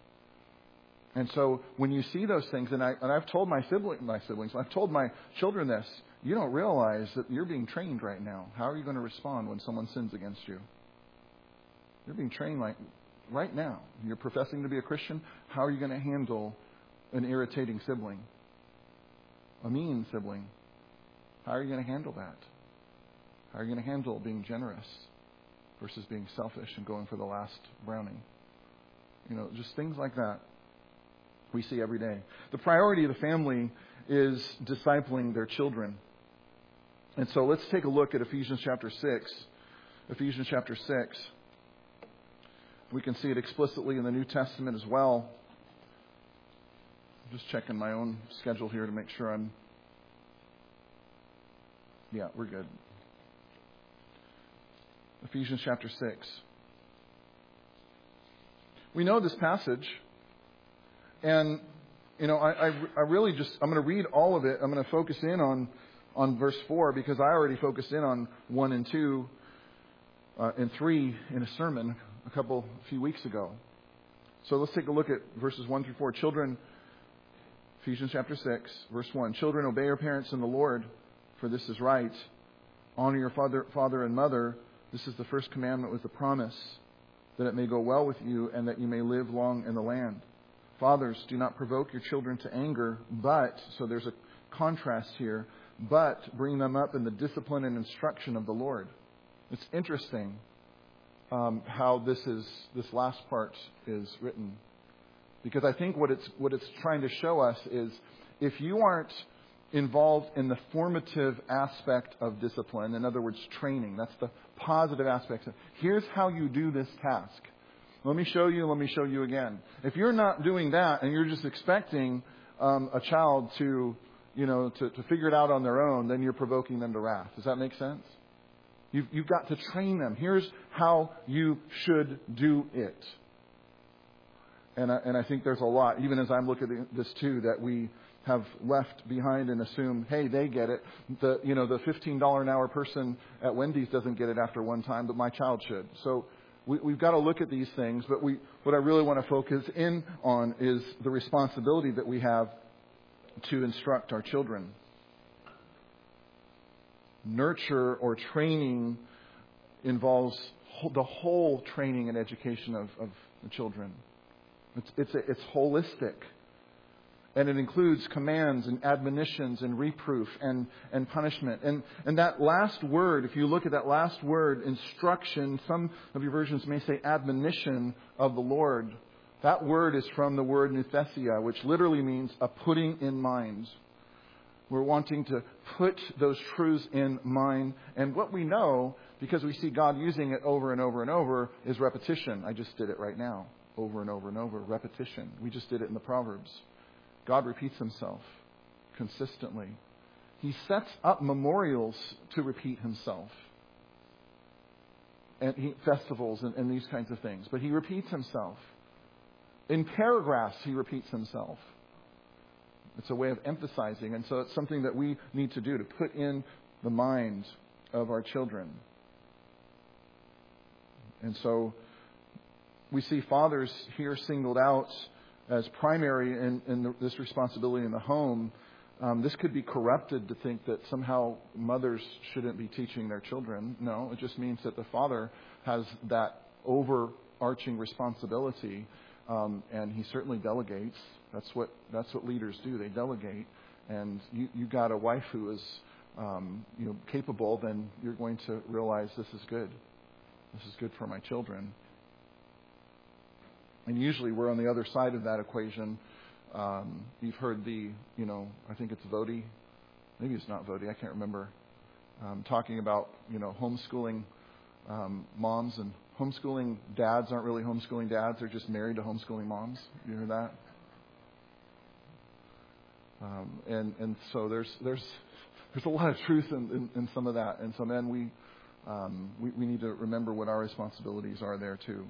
And so when you see those things, and, I, and I've told my, sibling, my siblings, I've told my children this, you don't realize that you're being trained right now. How are you going to respond when someone sins against you? You're being trained like right now. You're professing to be a Christian. How are you going to handle an irritating sibling? A mean sibling? How are you going to handle that? How are you going to handle being generous versus being selfish and going for the last brownie? You know, just things like that we see every day. The priority of the family is discipling their children. And so let's take a look at Ephesians chapter six. Ephesians chapter six. We can see it explicitly in the New Testament as well. I'm just checking my own schedule here to make sure I'm... Yeah, we're good. Ephesians chapter six. We know this passage. And, you know, I, I, I really just, I'm going to read all of it. I'm going to focus in on, on verse four because I already focused in on one and two uh, and three in a sermon a couple, a few weeks ago. So let's take a look at verses one through four. Children, Ephesians chapter six, verse one. Children, obey your parents in the Lord, for this is right. Honor your father, father and mother. This is the first commandment with the promise that it may go well with you and that you may live long in the land. Fathers, do not provoke your children to anger, but, so there's a contrast here, but bring them up in the discipline and instruction of the Lord. It's interesting. um, how this is this last part is written, because I think what it's what it's trying to show us is if you aren't involved in the formative aspect of discipline, in other words, training, that's the positive aspect. Here's how you do this task. Let me show you, let me show you again. If you're not doing that and you're just expecting um, a child to, you know, to, to figure it out on their own, then you're provoking them to wrath. Does that make sense? You've, you've got to train them. Here's how you should do it. And I, and I think there's a lot, even as I'm looking at this too, that we have left behind and assume, hey, they get it. The you know the fifteen dollars an hour person at Wendy's doesn't get it after one time, but my child should. So we, we've got to look at these things. But we what I really want to focus in on is the responsibility that we have to instruct our children. Nurture or training involves the whole training and education of, of the children. It's it's a, it's holistic. And it includes commands and admonitions and reproof and, and punishment. And, and that last word, if you look at that last word, instruction, some of your versions may say admonition of the Lord. That word is from the word nouthesia, which literally means a putting in mind. We're wanting to put those truths in mind. And what we know, because we see God using it over and over and over, is repetition. I just did it right now. Over and over and over. Repetition. We just did it in the Proverbs. God repeats himself consistently. He sets up memorials to repeat himself. And he, festivals and, and these kinds of things. But he repeats himself. In paragraphs, he repeats himself. It's a way of emphasizing. And so it's something that we need to do to put in the mind of our children. And so we see fathers here singled out as primary in, in the, this responsibility in the home. Um, this could be corrupted to think that somehow mothers shouldn't be teaching their children. No, it just means that the father has that overarching responsibility, um, and he certainly delegates. That's what that's what leaders do. They delegate. And you you got a wife who is um, you know capable, then you're going to realize this is good. This is good for my children. And usually we're on the other side of that equation. Um, you've heard the, you know, I think it's Vody. Maybe it's not Vody. I can't remember. Um, talking about, you know, homeschooling um, moms and homeschooling dads aren't really homeschooling dads. They're just married to homeschooling moms. You hear that? Um, and and so there's there's there's a lot of truth in, in, in some of that. And so then we, um, we we need to remember what our responsibilities are there too.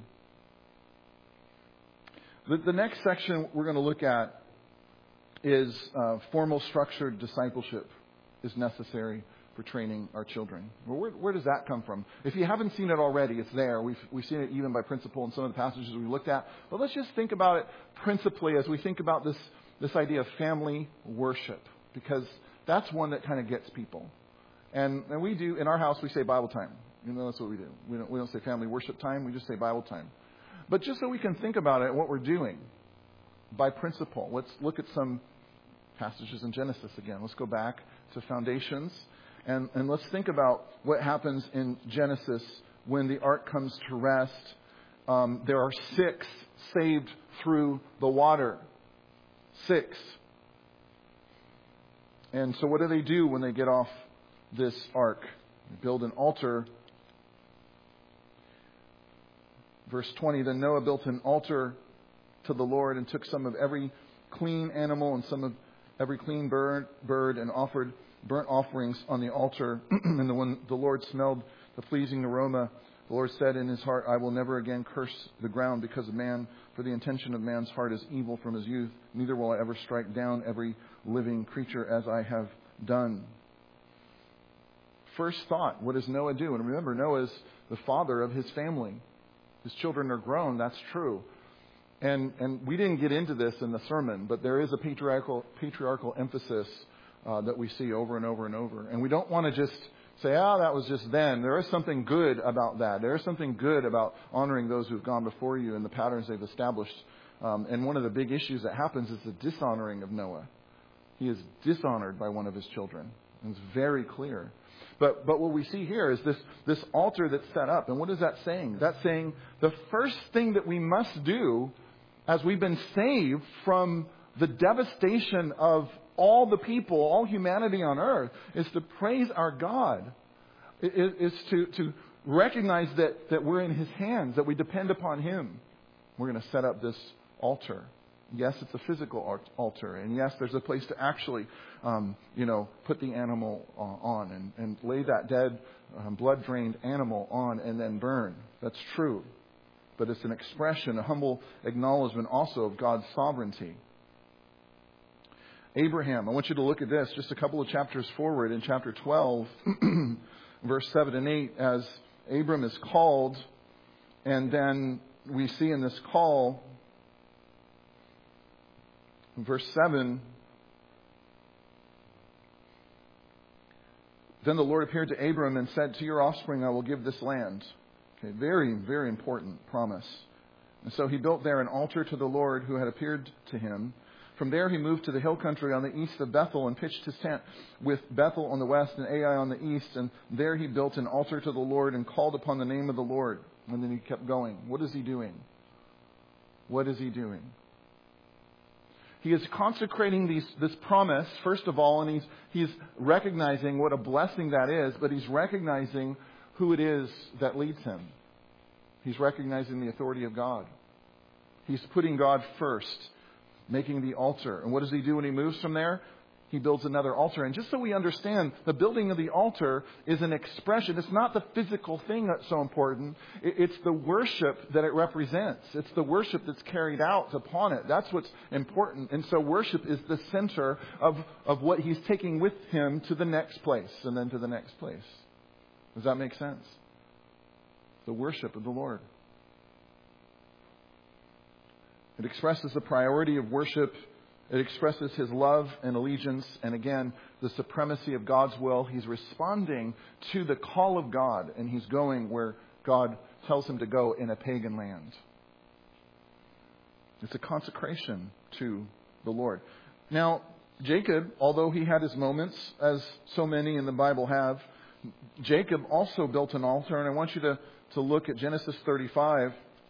The, the next section we're going to look at is uh, formal structured discipleship is necessary for training our children. Well, where, where does that come from? If you haven't seen it already, it's there. We've, we've seen it even by principle in some of the passages we looked at. But let's just think about it principally as we think about this, this idea of family worship, because that's one that kind of gets people. And, and we do, in our house, we say Bible time. You know, that's what we do. We don't, we don't say family worship time. We just say Bible time. But just so we can think about it, what we're doing by principle, let's look at some passages in Genesis again. Let's go back to foundations, and, and let's think about what happens in Genesis when the ark comes to rest. Um, there are six saved through the water. Six. And so what do they do when they get off this ark? They build an altar. Verse twenty, then Noah built an altar to the Lord and took some of every clean animal and some of every clean bird, bird and offered burnt offerings on the altar. And when the Lord smelled the pleasing aroma, the Lord said in his heart, I will never again curse the ground because of man, for the intention of man's heart is evil from his youth. Neither will I ever strike down every living creature as I have done. First thought, what does Noah do? And remember, Noah is the father of his family. His children are grown, that's true. And and we didn't get into this in the sermon, but there is a patriarchal patriarchal emphasis uh, that we see over and over and over. And we don't want to just say, oh, that was just then. There is something good about that. There is something good about honoring those who have gone before you and the patterns they've established. Um, and one of the big issues that happens is the dishonoring of Noah. He is dishonored by one of his children. And it's very clear. But but what we see here is this, this altar that's set up. And what is that saying? That's saying the first thing that we must do as we've been saved from the devastation of all the people, all humanity on earth, is to praise our God. It is to, to recognize that, that we're in His hands, that we depend upon Him. We're going to set up this altar. Yes, it's a physical altar. And yes, there's a place to actually, um, you know, put the animal on and, and lay that dead, um, blood-drained animal on and then burn. That's true. But it's an expression, a humble acknowledgement also of God's sovereignty. Abraham, I want you to look at this just a couple of chapters forward in chapter twelve, verse seven and eight, as Abram is called, and then we see in this call, verse seven, then the Lord appeared to Abram and said, to your offspring I will give this land. Okay, very, very important promise. And so he built there an altar to the Lord who had appeared to him. From there he moved to the hill country on the east of Bethel and pitched his tent with Bethel on the west and Ai on the east. And there he built an altar to the Lord and called upon the name of the Lord. And then he kept going. What is he doing? What is he doing? He is consecrating these, this promise, first of all, and he's, he's recognizing what a blessing that is, but he's recognizing who it is that leads him. He's recognizing the authority of God. He's putting God first, making the altar. And what does he do when he moves from there? He builds another altar. And just so we understand, the building of the altar is an expression. It's not the physical thing that's so important. It's the worship that it represents. It's the worship that's carried out upon it. That's what's important. And so worship is the center of, of what he's taking with him to the next place and then to the next place. Does that make sense? The worship of the Lord. It expresses the priority of worship. It expresses his love and allegiance. And again, the supremacy of God's will. He's responding to the call of God. And he's going where God tells him to go in a pagan land. It's a consecration to the Lord. Now, Jacob, although he had his moments, as so many in the Bible have, Jacob also built an altar. And I want you to, to look at Genesis thirty-five.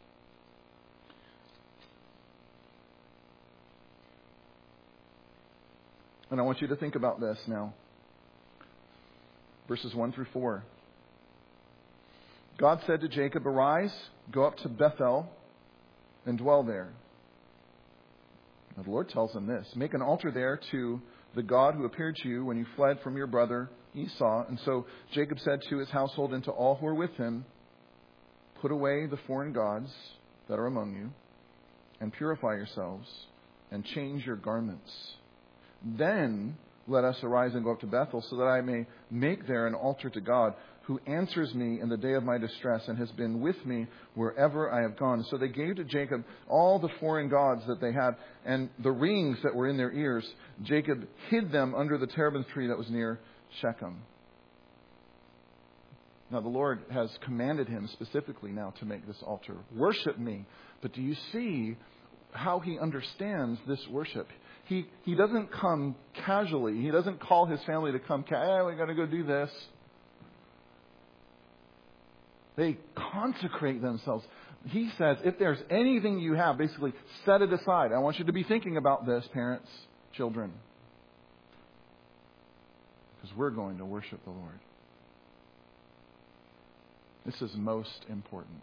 And I want you to think about this now. Verses one through four. God said to Jacob, arise, go up to Bethel, and dwell there. Now the Lord tells him this. Make an altar there to the God who appeared to you when you fled from your brother Esau. And so Jacob said to his household and to all who are with him, put away the foreign gods that are among you, and purify yourselves, and change your garments. Then let us arise and go up to Bethel, so that I may make there an altar to God, who answers me in the day of my distress, and has been with me wherever I have gone. So they gave to Jacob all the foreign gods that they had, and the rings that were in their ears. Jacob hid them under the terebinth tree that was near Shechem. Now the Lord has commanded him specifically now to make this altar. Worship me. But do you see how he understands this worship? He he doesn't come casually. He doesn't call his family to come, hey, we got to go do this. They consecrate themselves. He says, if there's anything you have, basically set it aside. I want you to be thinking about this, parents, children. Because we're going to worship the Lord. This is most important.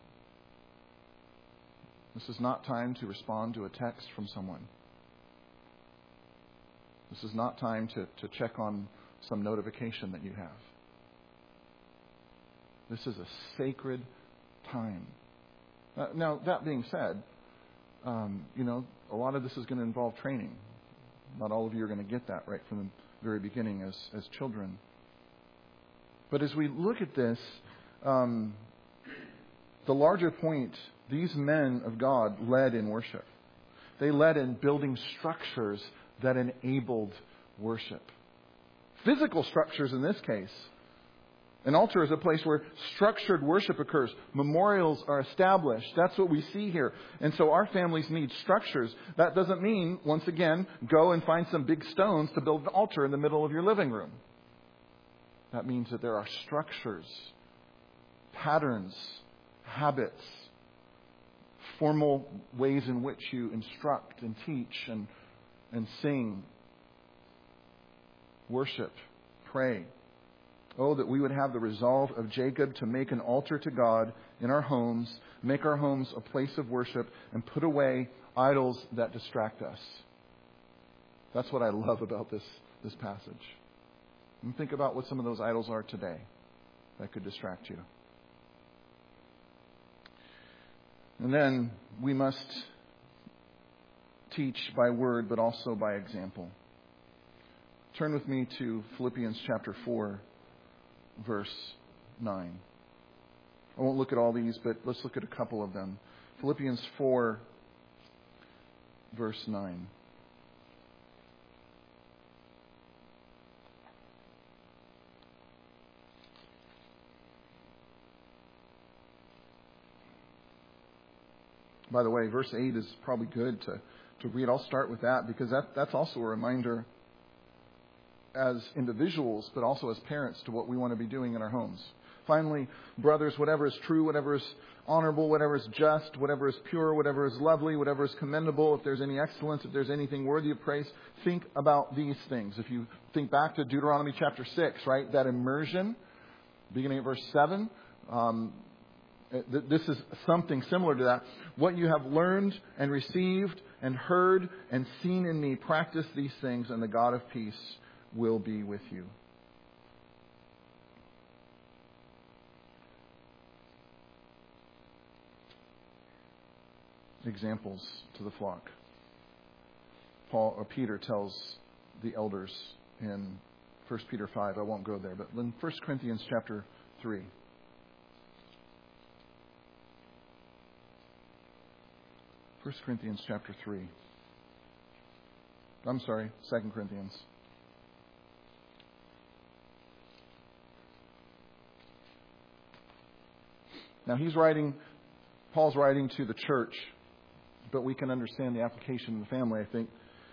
This is not time to respond to a text from someone. This is not time to, to check on some notification that you have. This is a sacred time. Uh, now, that being said, um, you know, a lot of this is going to involve training. Not all of you are going to get that right from the very beginning as, as children. But as we look at this, um, the larger point, these men of God led in worship. They led in building structures that enabled worship. Physical structures in this case. An altar is a place where structured worship occurs. Memorials are established. That's what we see here. And so our families need structures. That doesn't mean, once again, go and find some big stones to build an altar in the middle of your living room. That means that there are structures, patterns, habits, formal ways in which you instruct and teach and, and sing, worship, pray. Oh, that we would have the resolve of Jacob to make an altar to God in our homes, make our homes a place of worship, and put away idols that distract us. That's what I love about this, this passage. And think about what some of those idols are today that could distract you. And then we must teach by word, but also by example. Turn with me to Philippians chapter four, verse nine. I won't look at all these, but let's look at a couple of them. Philippians four, verse nine. By the way, verse eight is probably good to, to read. I'll start with that because that, that's also a reminder as individuals, but also as parents, to what we want to be doing in our homes. Finally, brothers, whatever is true, whatever is honorable, whatever is just, whatever is pure, whatever is lovely, whatever is commendable, if there's any excellence, if there's anything worthy of praise, think about these things. If you think back to Deuteronomy chapter six, right, that immersion, beginning at verse seven, um, this is something similar to that. What you have learned and received and heard and seen in me, practice these things, and the God of peace will be with you. Examples to the flock. Paul or Peter tells the elders in First Peter five. I won't go there, but in First Corinthians chapter three. First Corinthians chapter three. I'm sorry, Second Corinthians. Now he's writing, Paul's writing to the church, but we can understand the application in the family, I think.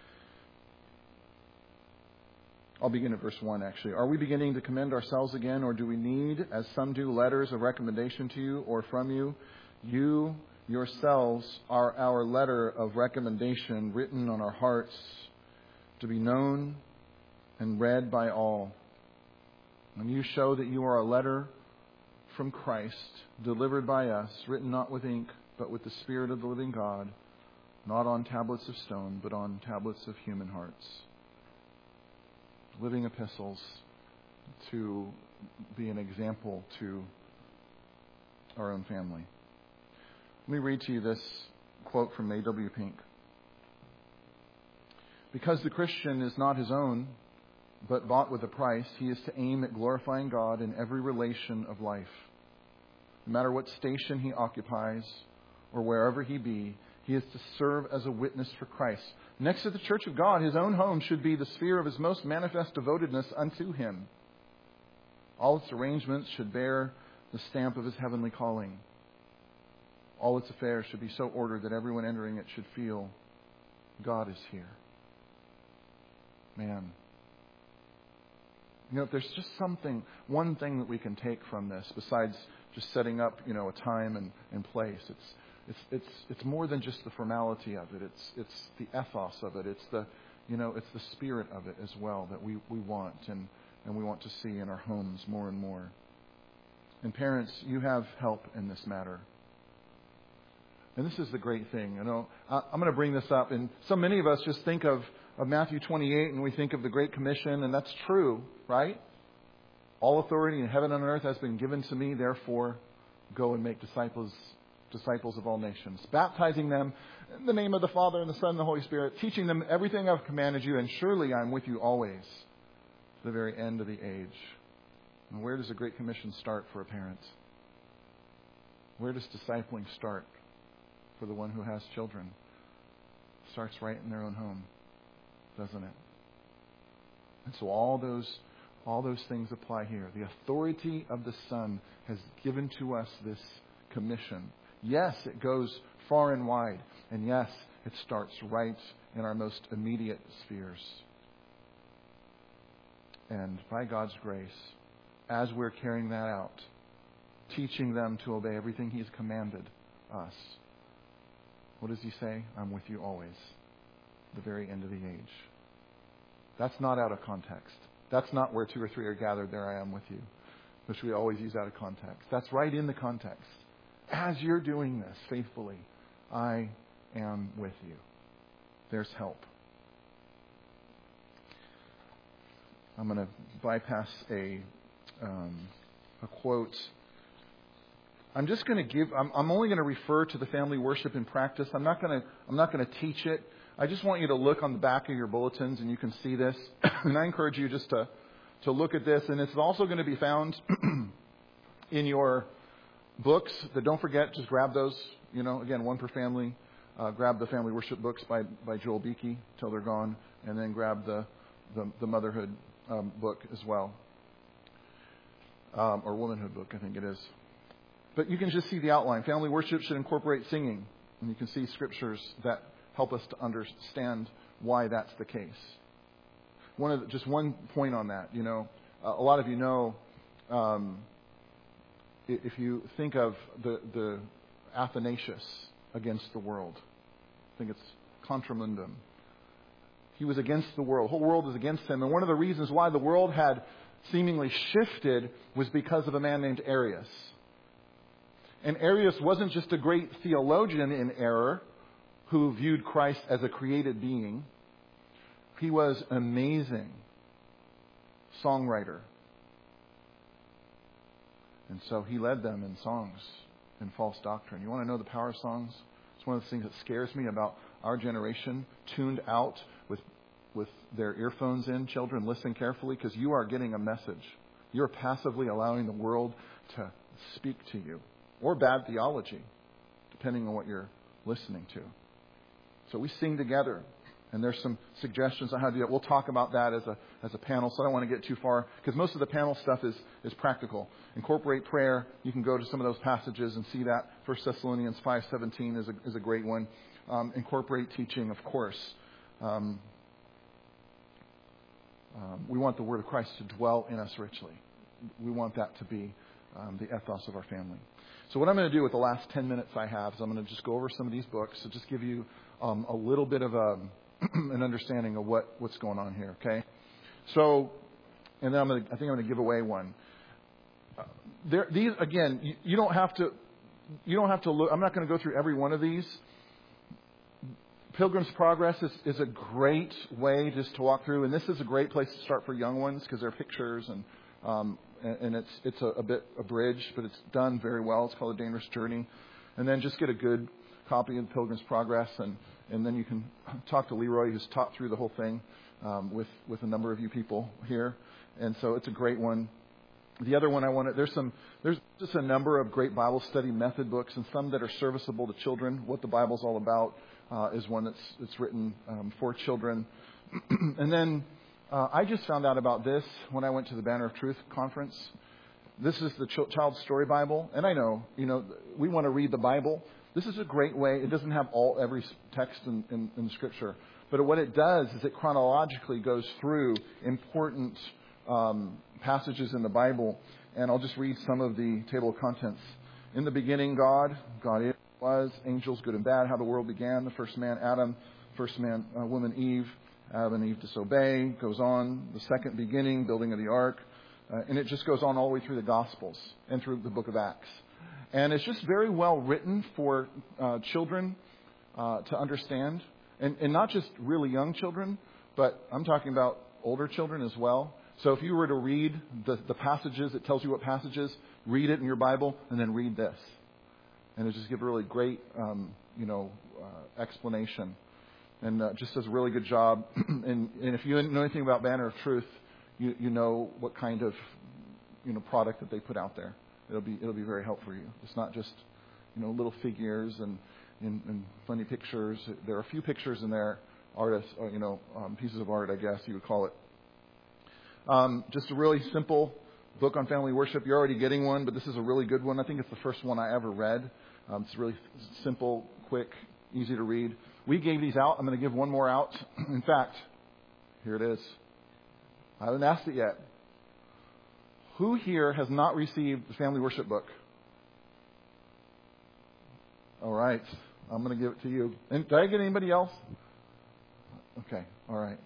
I'll begin at verse one, actually. Are we beginning to commend ourselves again, or do we need, as some do, letters of recommendation to you or from you? You yourselves are our letter of recommendation, written on our hearts, to be known and read by all. And you show that you are a letter from Christ, delivered by us, written not with ink, but with the Spirit of the living God, not on tablets of stone, but on tablets of human hearts. Living epistles to be an example to our own family. Let me read to you this quote from A W Pink. Because the Christian is not his own, but bought with a price, he is to aim at glorifying God in every relation of life. No matter what station he occupies or wherever he be, he is to serve as a witness for Christ. Next to the church of God, his own home should be the sphere of his most manifest devotedness unto him. All its arrangements should bear the stamp of his heavenly calling. All its affairs should be so ordered that everyone entering it should feel God is here. Man. You know, if there's just something, one thing that we can take from this, besides just setting up, you know, a time and, and place, it's it's it's it's more than just the formality of it. It's it's the ethos of it. It's the you know, it's the spirit of it as well that we, we want and, and we want to see in our homes more and more. And parents, you have help in this matter. And this is the great thing. You know, I, I'm going to bring this up, and so many of us just think of of Matthew twenty-eight, and we think of the Great Commission, and that's true, right? All authority in heaven and on earth has been given to me, therefore go and make disciples disciples of all nations, baptizing them in the name of the Father and the Son and the Holy Spirit, teaching them everything I've commanded you, and surely I'm with you always to the very end of the age. And where does the Great Commission start for a parent? Where does discipling start for the one who has children? It starts right in their own home, doesn't it? And so all those all those things apply here. The authority of the Son has given to us this commission. Yes, it goes far and wide. And yes, it starts right in our most immediate spheres. And by God's grace, as we're carrying that out, teaching them to obey everything He's commanded us, what does He say? I'm with you always, the very end of the age. That's not out of context. That's not where two or three are gathered, there I am with you, which we always use out of context. That's right in the context. As you're doing this faithfully, I am with you. There's help. I'm going to bypass a um, a quote. I'm just going to give. I'm, I'm only going to refer to the family worship in practice. I'm not going to. I'm not going to teach it. I just want you to look on the back of your bulletins, and you can see this. And I encourage you just to to look at this. And it's also going to be found in your books. That don't forget, just grab those. You know, again, one per family. Uh, grab the family worship books by by Joel Beakey till they're gone, and then grab the the, the motherhood um, book as well, um, or womanhood book, I think it is. But you can just see the outline. Family worship should incorporate singing, and you can see scriptures that help us to understand why that's the case. One of the, just one point on that, you know, uh, a lot of you know, um, if you think of the the Athanasius against the world, I think it's Contra Mundum. He was against the world. The whole world was against him. And one of the reasons why the world had seemingly shifted was because of a man named Arius. And Arius wasn't just a great theologian in error who viewed Christ as a created being. He was an amazing songwriter. And so he led them in songs and false doctrine. You want to know the power of songs? It's one of the things that scares me about our generation, tuned out with with their earphones in. Children, listen carefully, because you are getting a message. You're passively allowing the world to speak to you, or bad theology, depending on what you're listening to. So we sing together, and there's some suggestions on how to do that. We'll talk about that as a as a panel, so I don't want to get too far, because most of the panel stuff is, is practical. Incorporate prayer. You can go to some of those passages and see that. First Thessalonians five seventeen is a, is a great one. Um, incorporate teaching, of course. Um, um, we want the Word of Christ to dwell in us richly. We want that to be um, the ethos of our family. So what I'm going to do with the last ten minutes I have is I'm going to just go over some of these books to just give you um, a little bit of a, an understanding of what, what's going on here, okay? So, and then I'm going to, I think I'm going to give away one. Uh, there, these again, you, you don't have to, you don't have to look. I'm not going to go through every one of these. Pilgrim's Progress is, is a great way just to walk through, and this is a great place to start for young ones because there are pictures and um, and, and it's it's a, a bit abridged, but it's done very well. It's called A Dangerous Journey, and then just get a good copy of Pilgrim's Progress, and, and then you can talk to Leroy, who's taught through the whole thing um, with with a number of you people here, and so it's a great one. The other one I want to, there's some, there's just a number of great Bible study method books, and some that are serviceable to children. What the Bible's all about uh, is one that's that's written um, for children. And then uh, I just found out about this when I went to the Banner of Truth conference. This is the Ch- Child Story Bible, and I know, you know, we want to read the Bible. This is a great way. It doesn't have all every text in, in, in Scripture, but what it does is it chronologically goes through important um, passages in the Bible, and I'll just read some of the table of contents. In the beginning, God, God is, was, angels, good and bad, how the world began, the first man, Adam, first man, uh, woman, Eve, Adam and Eve disobey, goes on, the second beginning, building of the ark, uh, and it just goes on all the way through the Gospels and through the book of Acts. And it's just very well written for uh, children uh, to understand, and, and not just really young children, but I'm talking about older children as well. So if you were to read the, the passages, it tells you what passages, read it in your Bible, and then read this. And it just gives a really great, um, you know, uh, explanation. And uh, just does a really good job. and, and if you know anything about Banner of Truth, you, you know what kind of, you know, product that they put out there. It'll be it'll be very helpful for you. It's not just, you know, little figures and, and, and funny pictures. There are a few pictures in there, artists, or, you know, um, pieces of art, I guess you would call it. Um, just a really simple book on family worship. You're already getting one, but this is a really good one. I think it's the first one I ever read. Um, it's really simple, quick, easy to read. We gave these out. I'm going to give one more out. In fact, here it is. I haven't asked it yet. Who here has not received the family worship book? All right. I'm going to give it to you. And did I get anybody else? Okay. All right.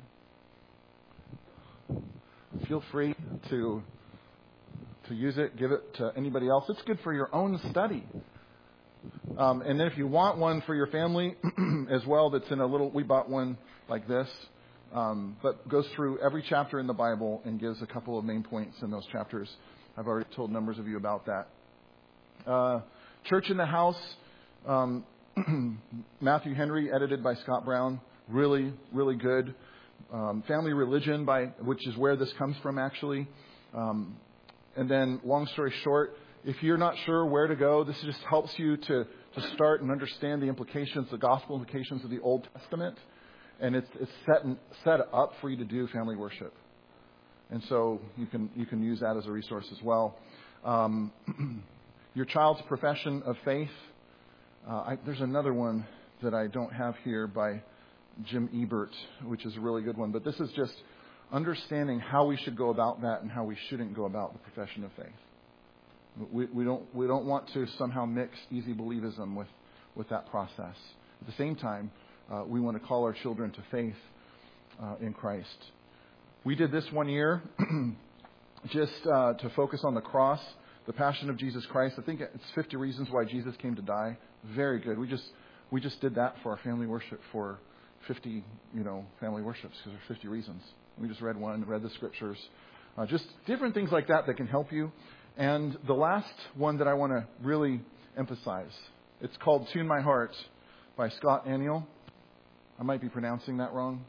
Feel free to to use it. Give it to anybody else. It's good for your own study. Um, and then if you want one for your family as well, that's in a little, we bought one like this, um, but goes through every chapter in the Bible and gives a couple of main points in those chapters. I've already told numbers of you about that. Uh, Church in the House, um, Matthew Henry, edited by Scott Brown. Really, really good. Um, Family Religion, by which is where this comes from, actually. Um, and then, long story short, if you're not sure where to go, this just helps you to, to start and understand the implications, the gospel implications of the Old Testament. And it's, it's set, in, set up for you to do family worship. And so you can you can use that as a resource as well. Um, your child's profession of faith. Uh, I, there's another one that I don't have here by Jim Ebert, which is a really good one. But this is just understanding how we should go about that and how we shouldn't go about the profession of faith. We, we don't we don't want to somehow mix easy believism with, with that process. At the same time, uh, we want to call our children to faith uh, in Christ. We did this one year just uh, to focus on the cross, the passion of Jesus Christ. I think it's fifty reasons why Jesus came to die. Very good. We just we just did that for our family worship for fifty, you know, family worships because there's fifty reasons. We just read one, read the scriptures, uh, just different things like that that can help you. And the last one that I want to really emphasize, it's called Tune My Heart by Scott Aniol. I might be pronouncing that wrong.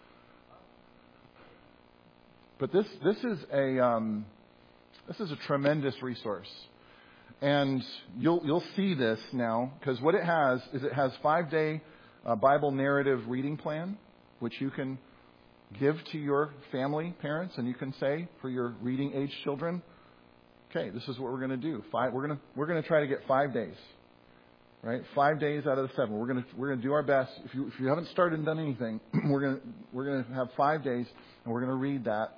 But this this is a um, this is a tremendous resource. And you'll you'll see this now, because what it has is it has five-day uh, Bible narrative reading plan, which you can give to your family, parents, and you can say for your reading age children, okay, this is what we're going to do. Five, we're going to we're going to try to get five days, right? Five days out of the seven. We're going to we're going to do our best. If you if you haven't started and done anything, we're going to we're going to have five days, and we're going to read that,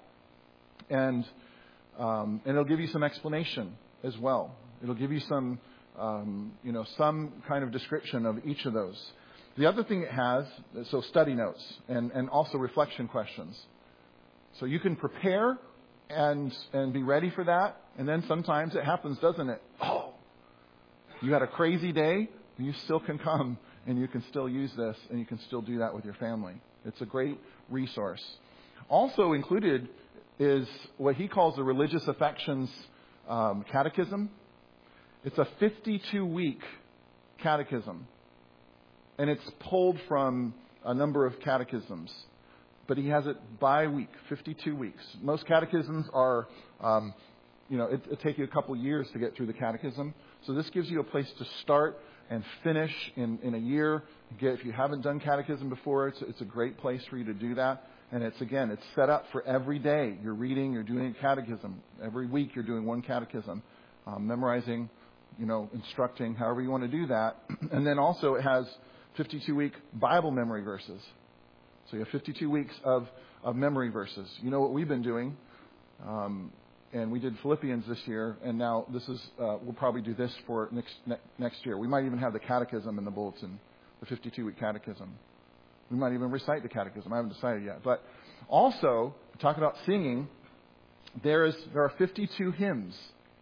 and um, and it'll give you some explanation as well. It'll give you some um, you know some kind of description of each of those. The other thing it has, so study notes and, and also reflection questions. So you can prepare and and be ready for that. And then sometimes it happens, doesn't it? Oh, you had a crazy day. You still can come and you can still use this and you can still do that with your family. It's a great resource. Also included is what he calls the Religious Affections um, Catechism. It's a fifty-two week catechism. And it's pulled from a number of catechisms. But he has it by week, fifty-two weeks. Most catechisms are, um, you know, it, it take you a couple years to get through the catechism. So this gives you a place to start and finish in, in a year. Get, if you haven't done catechism before, it's, it's a great place for you to do that. And it's, again, it's set up for every day. You're reading, you're doing a catechism. Every week you're doing one catechism, um, memorizing, you know, instructing, however you want to do that. And then also it has fifty-two week Bible memory verses. So you have fifty-two weeks of, of memory verses. You know what we've been doing, um, and we did Philippians this year, and now this is uh, we'll probably do this for next ne- next year. We might even have the catechism in the bulletin, the fifty-two week catechism. We might even recite the catechism. I haven't decided yet. But also, talk about singing. There is there are fifty-two hymns,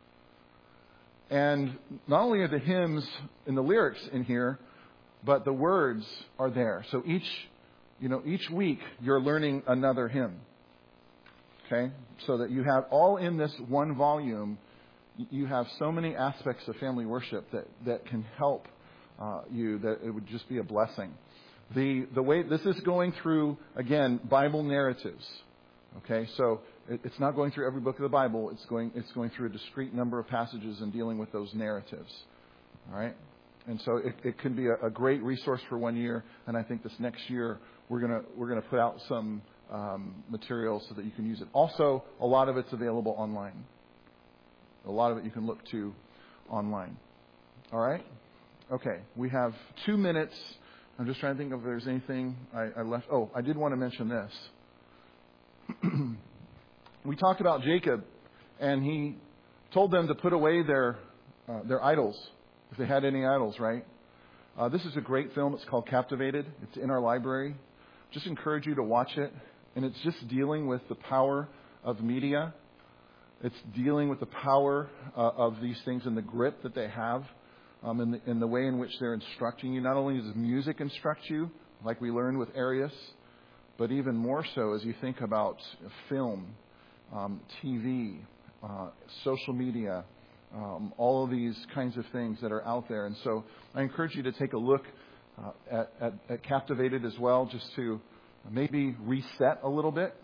and not only are the hymns and the lyrics in here, but the words are there. So each, you know, each week you're learning another hymn. Okay? So that you have all in this one volume, you have so many aspects of family worship that, that can help uh, you, that it would just be a blessing. The the way this is going through, again, Bible narratives. Okay? So it, it's not going through every book of the Bible. It's going it's going through a discrete number of passages and dealing with those narratives. All right? And so it, it can be a, a great resource for one year. And I think this next year we're gonna we're gonna put out some um, materials so that you can use it. Also, a lot of it's available online. A lot of it you can look to online. All right. Okay. We have two minutes. I'm just trying to think if there's anything I, I left. Oh, I did want to mention this. We talked about Jacob and he told them to put away their uh, their idols, if they had any idols, right? Uh, this is a great film. It's called Captivated. It's in our library. Just encourage you to watch it. And it's just dealing with the power of media. It's dealing with the power uh, of these things and the grip that they have um, in, the, in the way in which they're instructing you. Not only does music instruct you, like we learned with Arius, but even more so as you think about film, um, T V, uh, social media, um, all of these kinds of things that are out there. And so I encourage you to take a look uh, at, at, at Captivated as well, just to maybe reset a little bit.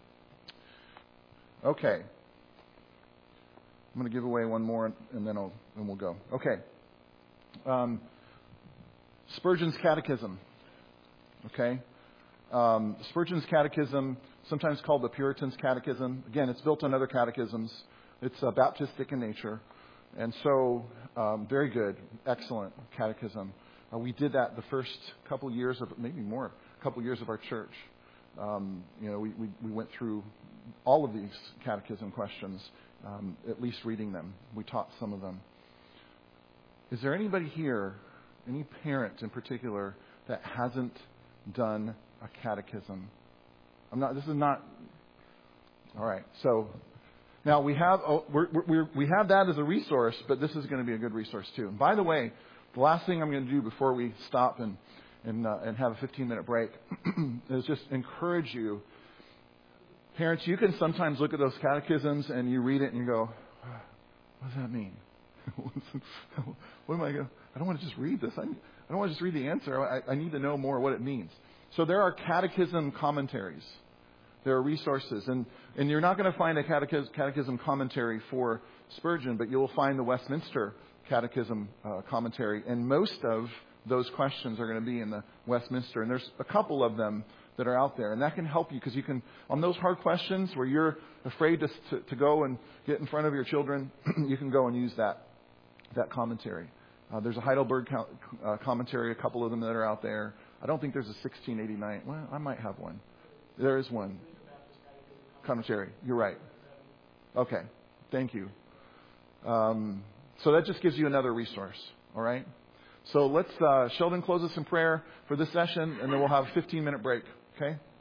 Okay. I'm going to give away one more, and then, I'll, then we'll go. Okay. Um, Spurgeon's Catechism. Okay. Um, Spurgeon's Catechism, sometimes called the Puritan's Catechism. Again, it's built on other catechisms. It's uh, Baptistic in nature. And so, um, very good, excellent catechism. Uh, we did that the first couple years of, maybe more, a couple years of our church. Um, you know, we, we, we went through all of these catechism questions, um, at least reading them. We taught some of them. Is there anybody here, any parent in particular, that hasn't done a catechism? I'm not. This is not. All right. So now we have oh, we're, we're, we have that as a resource, but this is going to be a good resource too. And by the way, the last thing I'm going to do before we stop and and uh, and have a fifteen minute break is just encourage you. Parents, you can sometimes look at those catechisms and you read it and you go, what does that mean? What am I going to, I don't want to just read this. I, I don't want to just read the answer. I, I need to know more what it means. So there are catechism commentaries. There are resources. And, and you're not going to find a catechism, catechism commentary for Spurgeon, but you'll find the Westminster Catechism uh, commentary. And most of those questions are going to be in the Westminster. And there's a couple of them that are out there. And that can help you because you can, on those hard questions where you're afraid to, to, to go and get in front of your children, you can go and use that, that commentary. Uh, there's a Heidelberg co- uh, commentary, a couple of them that are out there. I don't think there's a sixteen eighty-nine. Well, I might have one. There is one. Commentary. You're right. Okay. Thank you. Um, so that just gives you another resource. All right. So let's, uh, Sheldon, close us in prayer for this session, and then we'll have a fifteen minute break. Okay.